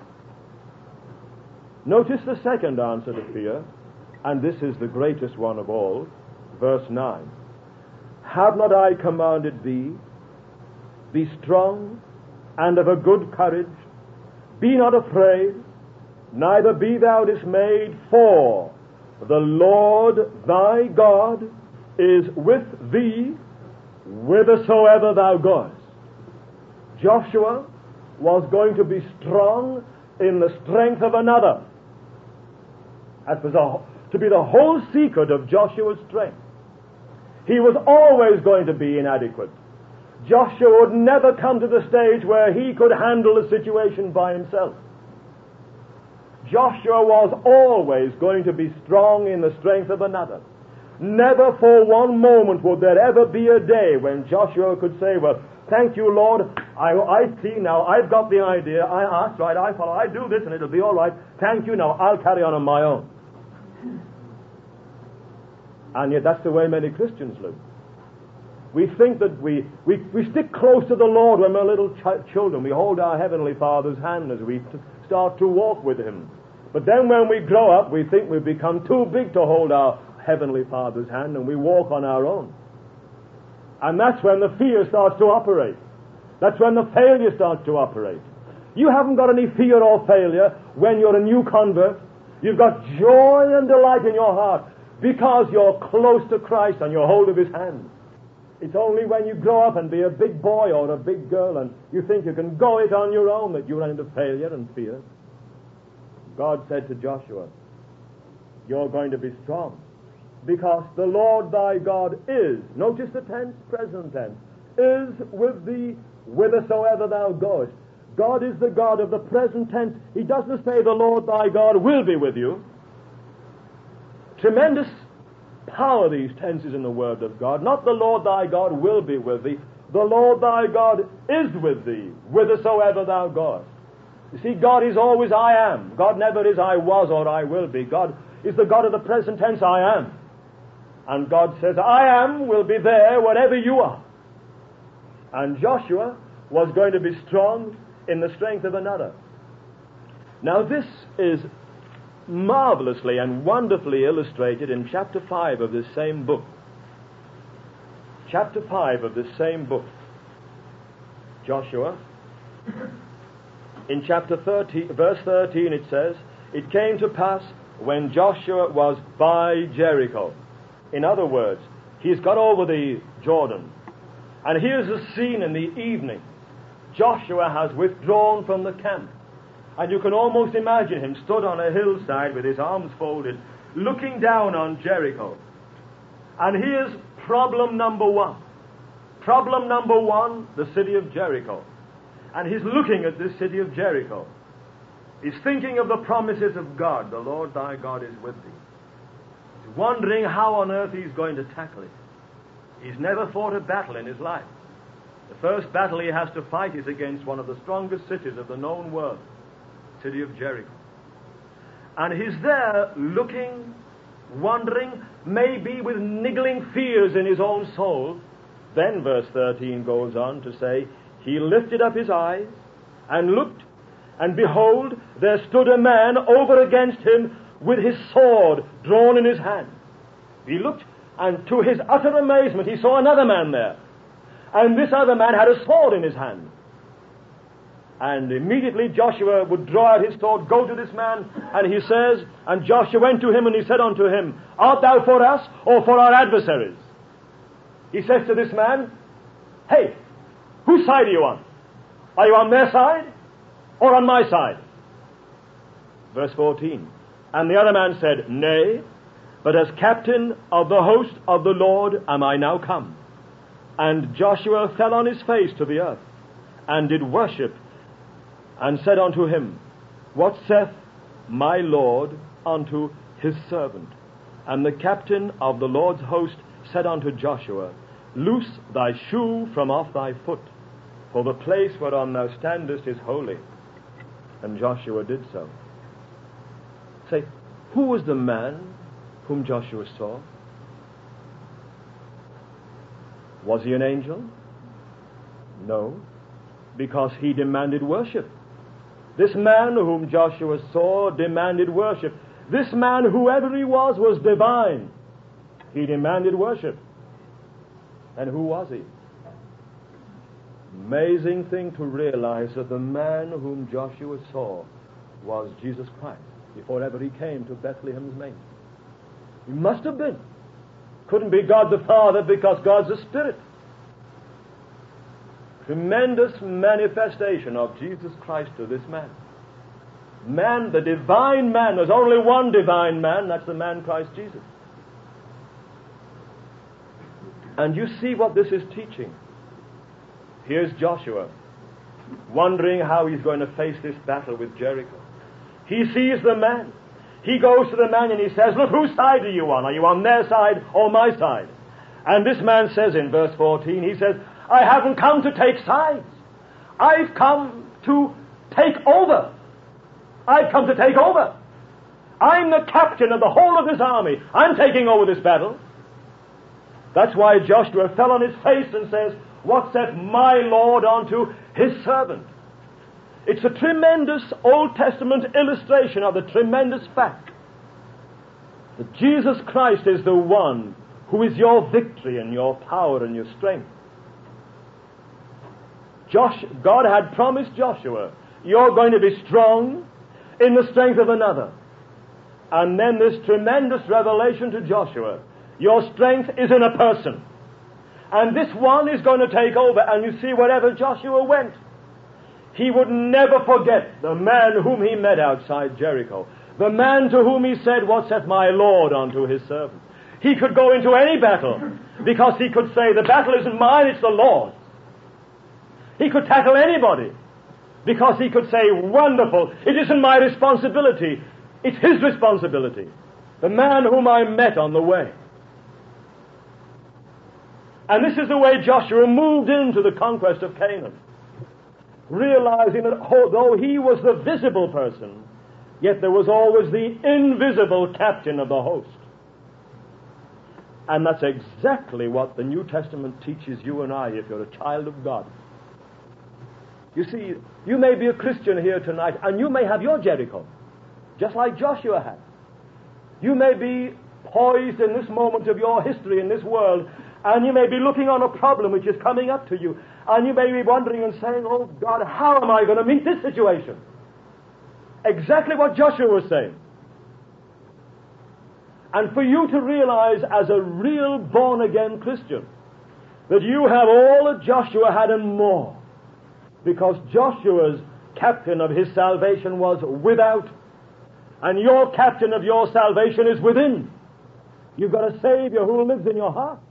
Notice the second answer to fear, and this is the greatest one of all, verse nine. Have not I commanded thee? Be strong and of a good courage. Be not afraid, neither be thou dismayed, for the Lord thy God is with thee whithersoever thou goest. Joshua was going to be strong in the strength of another. That was a, to be the whole secret of Joshua's strength. He was always going to be inadequate. Joshua would never come to the stage where he could handle the situation by himself. Joshua was always going to be strong in the strength of another. Never for one moment would there ever be a day when Joshua could say, well, thank you, Lord, I, I see now, I've got the idea, I, that's right, I follow, I do this and it'll be all right, thank you, now I'll carry on on my own. And yet that's the way many Christians live. We think that we, we, we stick close to the Lord when we're little ch- children. We hold our Heavenly Father's hand as we t- start to walk with Him. But then when we grow up, we think we've become too big to hold our Heavenly Father's hand, and we walk on our own. And that's when the fear starts to operate. That's when the failure starts to operate. You haven't got any fear or failure when you're a new convert. You've got joy and delight in your heart because you're close to Christ and you're hold of His hand. It's only when you grow up and be a big boy or a big girl and you think you can go it on your own that you run into failure and fear. God said to Joshua, you're going to be strong because the Lord thy God is, notice the tense, present tense, is with thee whithersoever thou goest. God is the God of the present tense. He doesn't say the Lord thy God will be with you. Tremendous power, these tenses in the Word of God. Not the Lord thy God will be with thee. The Lord thy God is with thee, whithersoever thou goest. You see, God is always I am. God never is I was or I will be. God is the God of the present tense, I am. And God says, I am will be there wherever you are. And Joshua was going to be strong in the strength of another. Now this is marvelously and wonderfully illustrated in chapter five of this same book. Chapter five of this same book. Joshua. In chapter thirty, verse thirteen it says, it came to pass when Joshua was by Jericho. In other words, he's got over the Jordan. And here's a scene in the evening. Joshua has withdrawn from the camp. And you can almost imagine him stood on a hillside with his arms folded, looking down on Jericho. And here's problem number one. Problem number one, the city of Jericho. And he's looking at this city of Jericho. He's thinking of the promises of God. The Lord thy God is with thee. He's wondering how on earth he's going to tackle it. He's never fought a battle in his life. The first battle he has to fight is against one of the strongest cities of the known world, the city of Jericho. And he's there looking, wondering, maybe with niggling fears in his own soul. Then verse thirteen goes on to say, he lifted up his eyes and looked, and behold, there stood a man over against him with his sword drawn in his hand. He looked, and to his utter amazement, he saw another man there. And this other man had a sword in his hand. And immediately Joshua would draw out his sword, go to this man, and he says, and Joshua went to him, and he said unto him, art thou for us, or for our adversaries? He says to this man, hey, whose side are you on? Are you on their side, or on my side? Verse fourteen. And the other man said, nay, but as captain of the host of the Lord am I now come. And Joshua fell on his face to the earth, and did worship, and said unto him, what saith my Lord unto his servant? And the captain of the Lord's host said unto Joshua, loose thy shoe from off thy foot, for the place whereon thou standest is holy. And Joshua did so. Say, who was the man whom Joshua saw? Was he an angel? No, because he demanded worship. This man whom Joshua saw demanded worship. This man, whoever he was, was divine. He demanded worship. And who was he? Amazing thing to realize that the man whom Joshua saw was Jesus Christ before ever he came to Bethlehem's manger. He must have been. Couldn't be God the Father because God's a spirit. Tremendous manifestation of Jesus Christ to this man. Man, the divine man. There's only one divine man. That's the man Christ Jesus. And you see what this is teaching. Here's Joshua, wondering how he's going to face this battle with Jericho. He sees the man. He goes to the man and he says, look, whose side are you on? Are you on their side or my side? And this man says in verse fourteen, he says, I haven't come to take sides. I've come to take over. I've come to take over. I'm the captain of the whole of this army. I'm taking over this battle. That's why Joshua fell on his face and says, "What saith my Lord unto his servant?" It's a tremendous Old Testament illustration of the tremendous fact that Jesus Christ is the one who is your victory and your power and your strength. Josh, God had promised Joshua, you're going to be strong in the strength of another. And then this tremendous revelation to Joshua, your strength is in a person. And this one is going to take over. And you see, wherever Joshua went, he would never forget the man whom he met outside Jericho. The man to whom he said, "What saith my Lord unto his servant?" He could go into any battle because he could say, "The battle isn't mine, it's the Lord's." He could tackle anybody because he could say, "Wonderful, it isn't my responsibility, it's his responsibility." The man whom I met on the way. And this is the way Joshua moved into the conquest of Canaan, realizing that although he was the visible person, yet there was always the invisible captain of the host. And that's exactly what the New Testament teaches you and I if you're a child of God. You see, you may be a Christian here tonight, and you may have your Jericho, just like Joshua had. You may be poised in this moment of your history in this world, and you may be looking on a problem which is coming up to you, and you may be wondering and saying, "Oh God, how am I going to meet this situation?" Exactly what Joshua was saying. And for you to realize as a real born-again Christian that you have all that Joshua had and more, because Joshua's captain of his salvation was without, and your captain of your salvation is within. You've got a Savior who lives in your heart.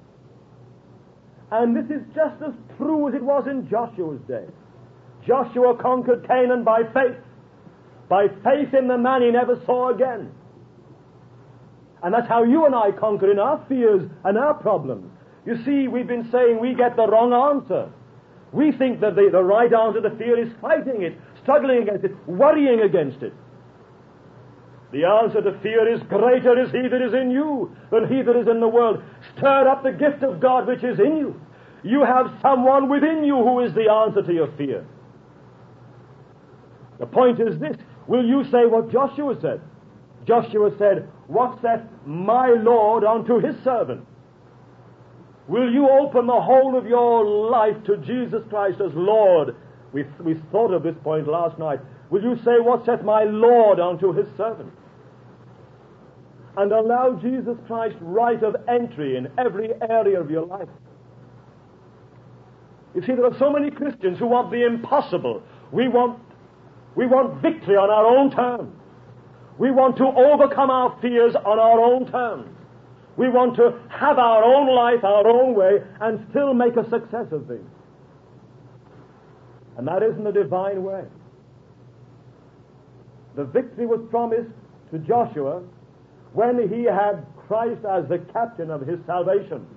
And this is just as true as it was in Joshua's day. Joshua conquered Canaan by faith, by faith in the man he never saw again. And that's how you and I conquer in our fears and our problems. You see, we've been saying we get the wrong answer. We think that the, the right answer to fear is fighting it, struggling against it, worrying against it. The answer to fear is, "Greater is he that is in you than he that is in the world." Stir up the gift of God which is in you. You have someone within you who is the answer to your fear. The point is this: will you say what Joshua said? Joshua said, "What saith my Lord unto his servant?" Will you open the whole of your life to Jesus Christ as Lord? We, we thought of this point last night. Will you say, "What saith my Lord unto his servant?" And allow Jesus Christ right of entry in every area of your life. You see, there are so many Christians who want the impossible. We want, we want victory on our own terms. We want to overcome our fears on our own terms. We want to have our own life, our own way, and still make a success of things. And that isn't the divine way. The victory was promised to Joshua when he had Christ as the captain of his salvation.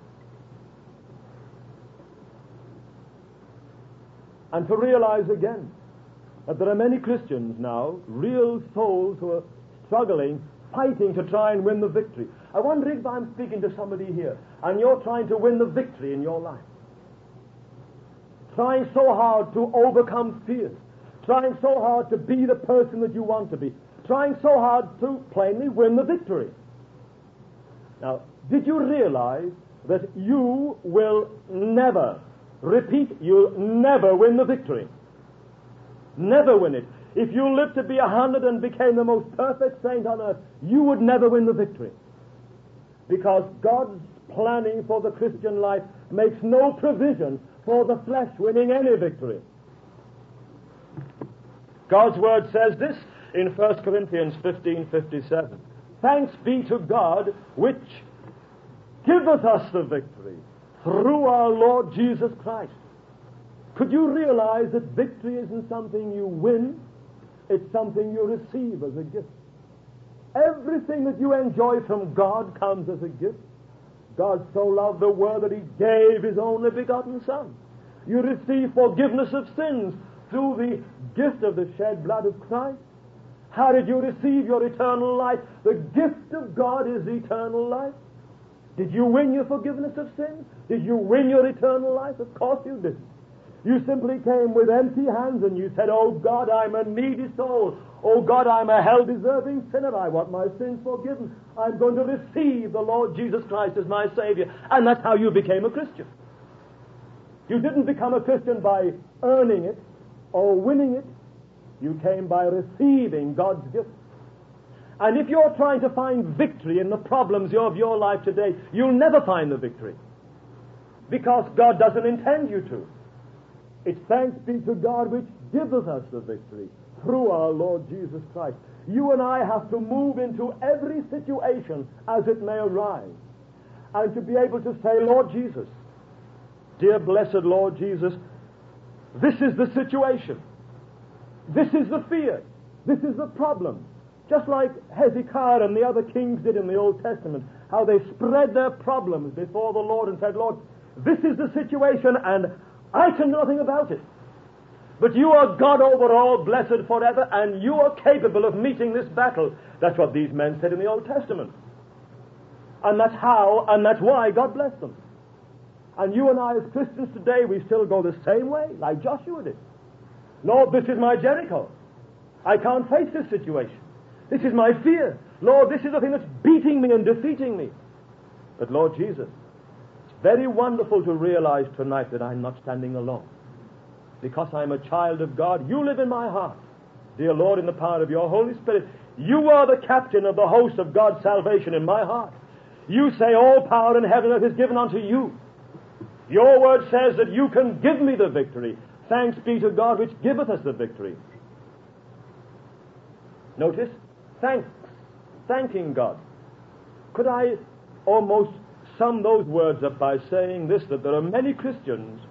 And to realize again that there are many Christians now, real souls who are struggling, fighting to try and win the victory. I wonder if I'm speaking to somebody here and you're trying to win the victory in your life. Trying so hard to overcome fears. Trying so hard to be the person that you want to be. Trying so hard to plainly win the victory. Now, did you realize that you will never, repeat, you'll never win the victory? Never win it. If you lived to be a hundred and became the most perfect saint on earth, you would never win the victory. Because God's planning for the Christian life makes no provision for the flesh winning any victory. God's word says this in First Corinthians fifteen fifty-seven. Thanks be to God which giveth us the victory through our Lord Jesus Christ. Could you realize that victory isn't something you win? It's something you receive as a gift. Everything that you enjoy from God comes as a gift. God so loved the world that he gave his only begotten Son. You receive forgiveness of sins through the gift of the shed blood of Christ. How did you receive your eternal life? The gift of God is eternal life. Did you win your forgiveness of sins? Did you win your eternal life? Of course you didn't. You simply came with empty hands and you said, "Oh God, I'm a needy soul. Oh God, I'm a hell-deserving sinner. I want my sins forgiven. I'm going to receive the Lord Jesus Christ as my Savior." And that's how you became a Christian. You didn't become a Christian by earning it or winning it. You came by receiving God's gift. And if you're trying to find victory in the problems of your life today, you'll never find the victory, because God doesn't intend you to. It's thanks be to God which giveth us the victory through our Lord Jesus Christ. You and I have to move into every situation as it may arise, and to be able to say, "Lord Jesus, dear blessed Lord Jesus, this is the situation. This is the fear. This is the problem." Just like Hezekiah and the other kings did in the Old Testament, how they spread their problems before the Lord and said, "Lord, this is the situation and I can do nothing about it. But you are God over all, blessed forever, and you are capable of meeting this battle." That's what these men said in the Old Testament. And that's how, and that's why God blessed them. And you and I as Christians today, we still go the same way, like Joshua did. "Lord, this is my Jericho. I can't face this situation. This is my fear. Lord, this is the thing that's beating me and defeating me." But Lord Jesus, it's very wonderful to realize tonight that I'm not standing alone. Because I'm a child of God, you live in my heart. Dear Lord, in the power of your Holy Spirit, you are the captain of the host of God's salvation in my heart. You say all power in heaven and earth is given unto you. Your word says that you can give me the victory. Thanks be to God which giveth us the victory. Notice, thanks, thanking God. Could I almost sum those words up by saying this, that there are many Christians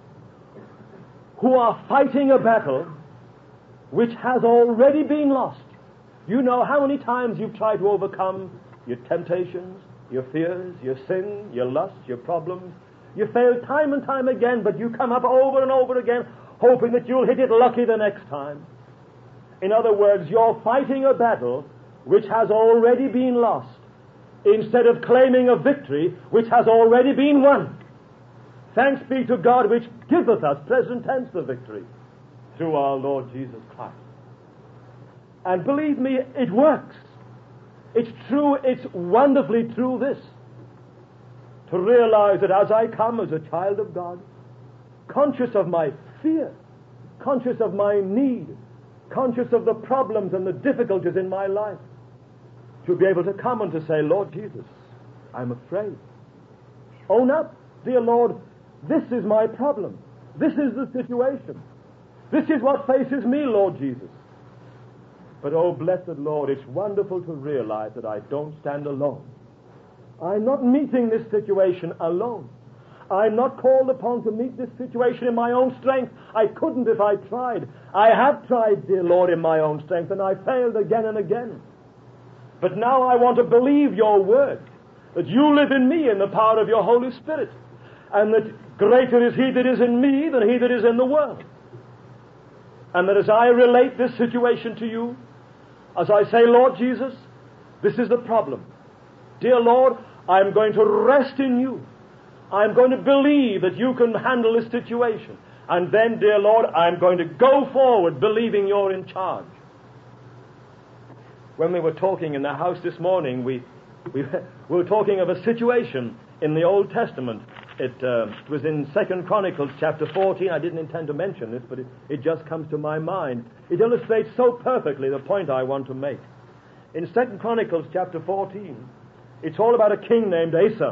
who are fighting a battle which has already been lost. You know how many times you've tried to overcome your temptations, your fears, your sin, your lusts, your problems. You fail time and time again, but you come up over and over again, hoping that you'll hit it lucky the next time. In other words, you're fighting a battle which has already been lost, instead of claiming a victory which has already been won. Thanks be to God which giveth us, present tense, the victory through our Lord Jesus Christ. And believe me, it works. It's true, it's wonderfully true this. To realize that as I come as a child of God, conscious of my fear, conscious of my need, conscious of the problems and the difficulties in my life, to be able to come and to say, "Lord Jesus, I'm afraid." Own up, "Dear Lord, this is my problem. This is the situation. This is what faces me, Lord Jesus." But oh, blessed Lord, it's wonderful to realize that I don't stand alone. I'm not meeting this situation alone. I'm not called upon to meet this situation in my own strength. I couldn't if I tried. I have tried, dear Lord, in my own strength, and I failed again and again. But now I want to believe your word, that you live in me in the power of your Holy Spirit, and that greater is he that is in me than he that is in the world. And that as I relate this situation to you, as I say, "Lord Jesus, this is the problem. Dear Lord, I'm going to rest in you. I'm going to believe that you can handle this situation. And then, dear Lord, I'm going to go forward believing you're in charge." When we were talking in the house this morning, we, we, we were talking of a situation in the Old Testament. It uh, was in Second Chronicles chapter fourteen. I didn't intend to mention this, but it, it just comes to my mind. It illustrates so perfectly the point I want to make. In Second Chronicles chapter fourteen, it's all about a king named Asa.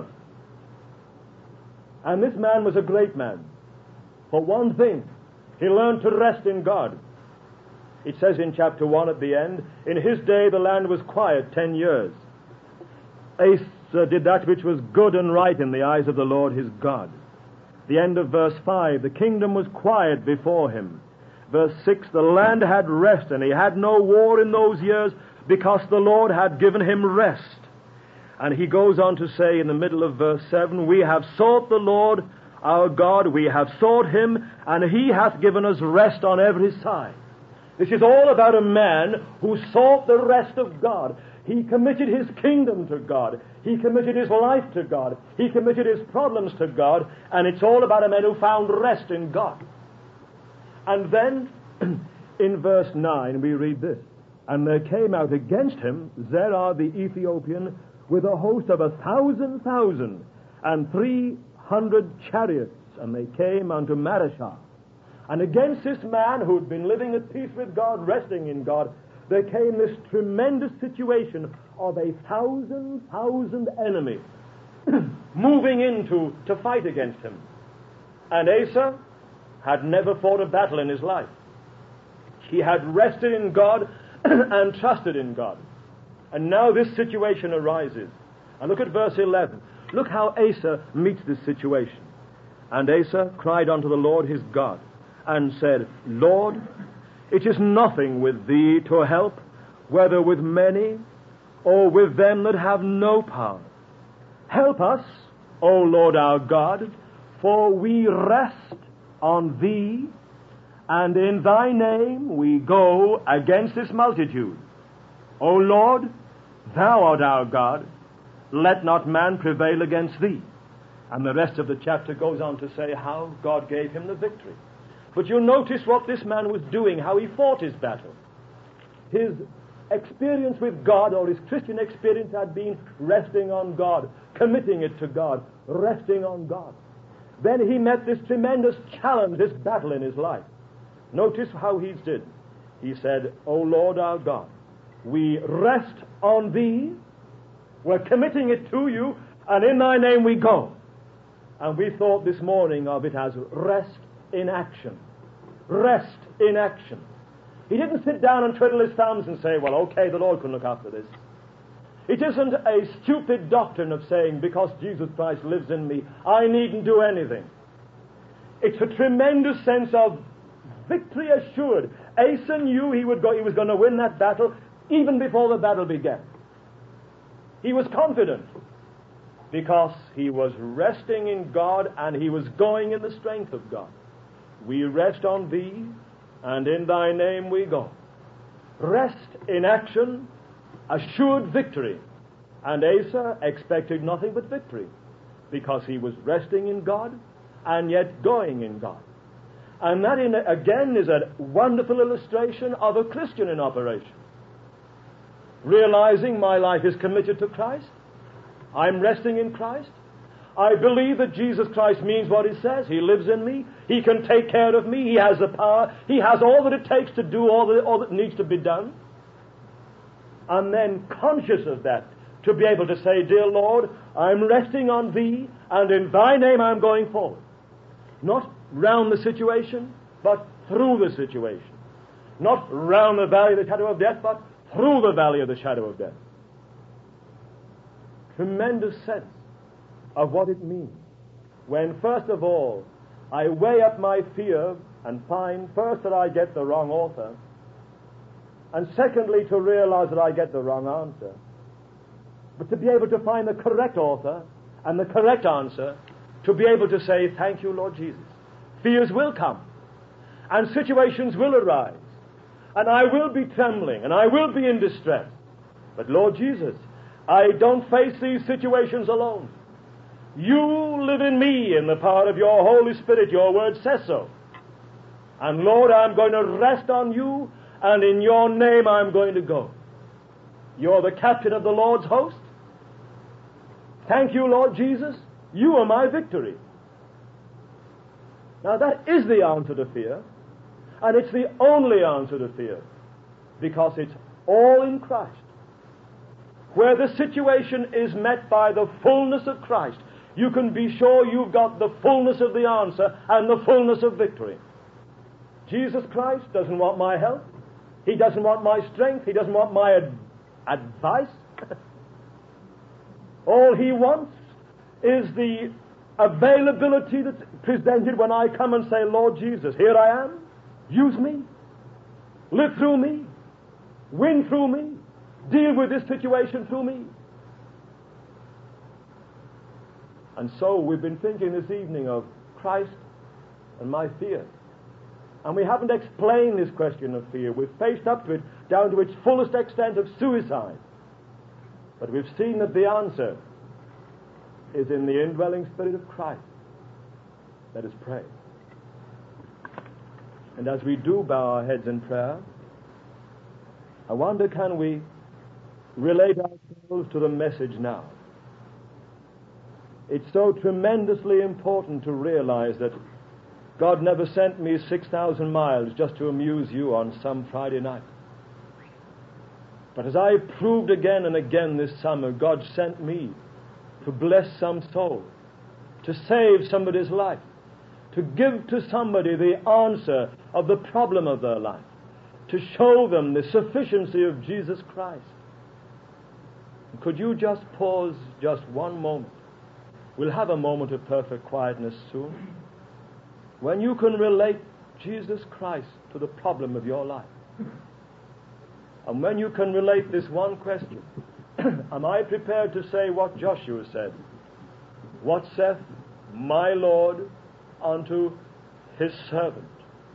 And this man was a great man. For one thing, he learned to rest in God. It says in chapter one at the end, "In his day the land was quiet ten years. Asa did that which was good and right in the eyes of the Lord his God." The end of verse five, "The kingdom was quiet before him." Verse six, "The land had rest, and he had no war in those years, because the Lord had given him rest." And he goes on to say in the middle of verse seven, "We have sought the Lord our God, we have sought him, and he hath given us rest on every side." This is all about a man who sought the rest of God. He committed his kingdom to God. He committed his life to God. He committed his problems to God. And it's all about a man who found rest in God. And then, in verse nine, we read this. And there came out against him Zerah the Ethiopian with a host of a thousand thousand and three hundred chariots. And they came unto Mareshah. And against this man who had been living at peace with God, resting in God, there came this tremendous situation of a thousand thousand enemies moving into to fight against him. And Asa had never fought a battle in his life. He had rested in God and trusted in God. And now this situation arises. And look at verse eleven. Look how Asa meets this situation. And Asa cried unto the Lord his God, and said, Lord, it is nothing with thee to help, whether with many or with them that have no power. Help us, O Lord our God, for we rest on thee, and in thy name we go against this multitude. O Lord, thou art our God, let not man prevail against thee. And the rest of the chapter goes on to say how God gave him the victory. But you notice what this man was doing, how he fought his battle. His experience with God, or his Christian experience, had been resting on God, committing it to God, resting on God. Then he met this tremendous challenge, this battle in his life. Notice how he did. He said, O Lord our God, we rest on thee, we're committing it to you, and in thy name we go. And we thought this morning of it as rest in action. Rest in action. He didn't sit down and twiddle his thumbs and say, well, okay, the Lord can look after this. It isn't a stupid doctrine of saying, because Jesus Christ lives in me, I needn't do anything. It's a tremendous sense of victory assured. Asa knew he would go, he was going to win that battle even before the battle began. He was confident because he was resting in God and he was going in the strength of God. We rest on thee, and in thy name we go. Rest in action, assured victory. And Asa expected nothing but victory, because he was resting in God and yet going in God. And that, in, again, is a wonderful illustration of a Christian in operation. Realizing my life is committed to Christ. I'm resting in Christ. I believe that Jesus Christ means what he says. He lives in me. He can take care of me. He has the power. He has all that it takes to do all that, all that needs to be done. And then, conscious of that, to be able to say, dear Lord, I'm resting on thee, and in thy name I'm going forward. Not round the situation, but through the situation. Not round the valley of the shadow of death, but through the valley of the shadow of death. Tremendous sense of what it means when, first of all, I weigh up my fear and find, first, that I get the wrong author, and secondly, to realize that I get the wrong answer. But to be able to find the correct author and the correct answer, to be able to say, thank you, Lord Jesus. Fears will come, and situations will arise, and I will be trembling, and I will be in distress. But Lord Jesus, I don't face these situations alone. You live in me in the power of your Holy Spirit. Your word says so. And Lord, I'm going to rest on you, and in your name I'm going to go. You're the captain of the Lord's host. Thank you, Lord Jesus. You are my victory. Now that is the answer to fear, and it's the only answer to fear, because it's all in Christ. Where the situation is met by the fullness of Christ, you can be sure you've got the fullness of the answer and the fullness of victory. Jesus Christ doesn't want my help. He doesn't want my strength. He doesn't want my ad- advice. All he wants is the availability that's presented when I come and say, Lord Jesus, here I am. Use me. Live through me. Win through me. Deal with this situation through me. And so we've been thinking this evening of Christ and my fear. And we haven't explained this question of fear. We've faced up to it down to its fullest extent of suicide. But we've seen that the answer is in the indwelling Spirit of Christ. Let us pray. And as we do bow our heads in prayer, I wonder, can we relate ourselves to the message now? It's so tremendously important to realize that God never sent me six thousand miles just to amuse you on some Friday night. But as I proved again and again this summer, God sent me to bless some soul, to save somebody's life, to give to somebody the answer of the problem of their life, to show them the sufficiency of Jesus Christ. Could you just pause just one moment? We'll have a moment of perfect quietness soon, when you can relate Jesus Christ to the problem of your life. And when you can relate this one question, am I prepared to say what Joshua said? What saith my Lord unto his servant?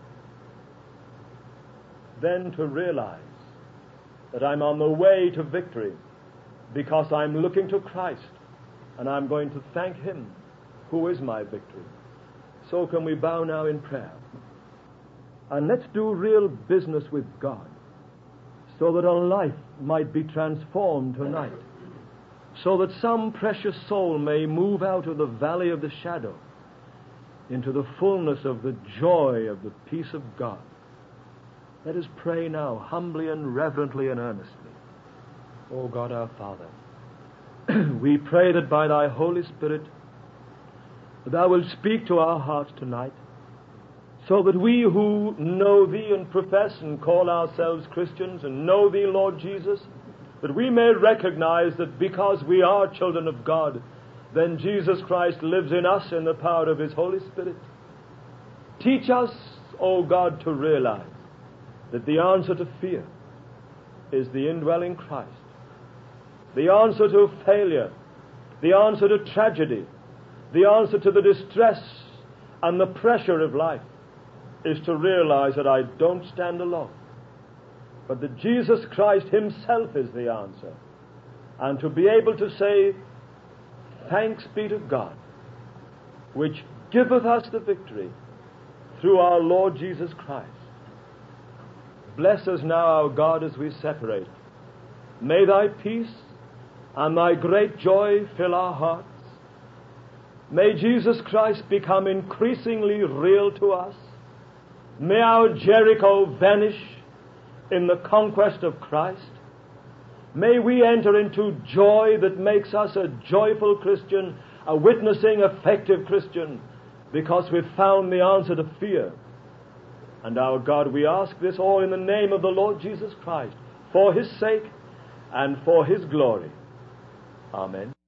Then to realize that I'm on the way to victory because I'm looking to Christ and I'm going to thank him who is my victory. So can we bow now in prayer, and let's do real business with God, so that a life might be transformed tonight, so that some precious soul may move out of the valley of the shadow into the fullness of the joy of the peace of God. Let us pray now, humbly and reverently and earnestly. O God our Father, we pray that by thy Holy Spirit thou wilt speak to our hearts tonight, so that we who know thee and profess and call ourselves Christians and know thee, Lord Jesus, that we may recognize that because we are children of God, then Jesus Christ lives in us in the power of his Holy Spirit. Teach us, O God, to realize that the answer to fear is the indwelling Christ. The answer to failure, the answer to tragedy, the answer to the distress and the pressure of life is to realize that I don't stand alone, but that Jesus Christ himself is the answer. And to be able to say, thanks be to God, which giveth us the victory through our Lord Jesus Christ. Bless us now, our God, as we separate. May thy peace and thy great joy fill our hearts. May Jesus Christ become increasingly real to us. May our Jericho vanish in the conquest of Christ. May we enter into joy that makes us a joyful Christian, a witnessing, effective Christian, because we've found the answer to fear. And our God, we ask this all in the name of the Lord Jesus Christ, for his sake and for his glory. Amen.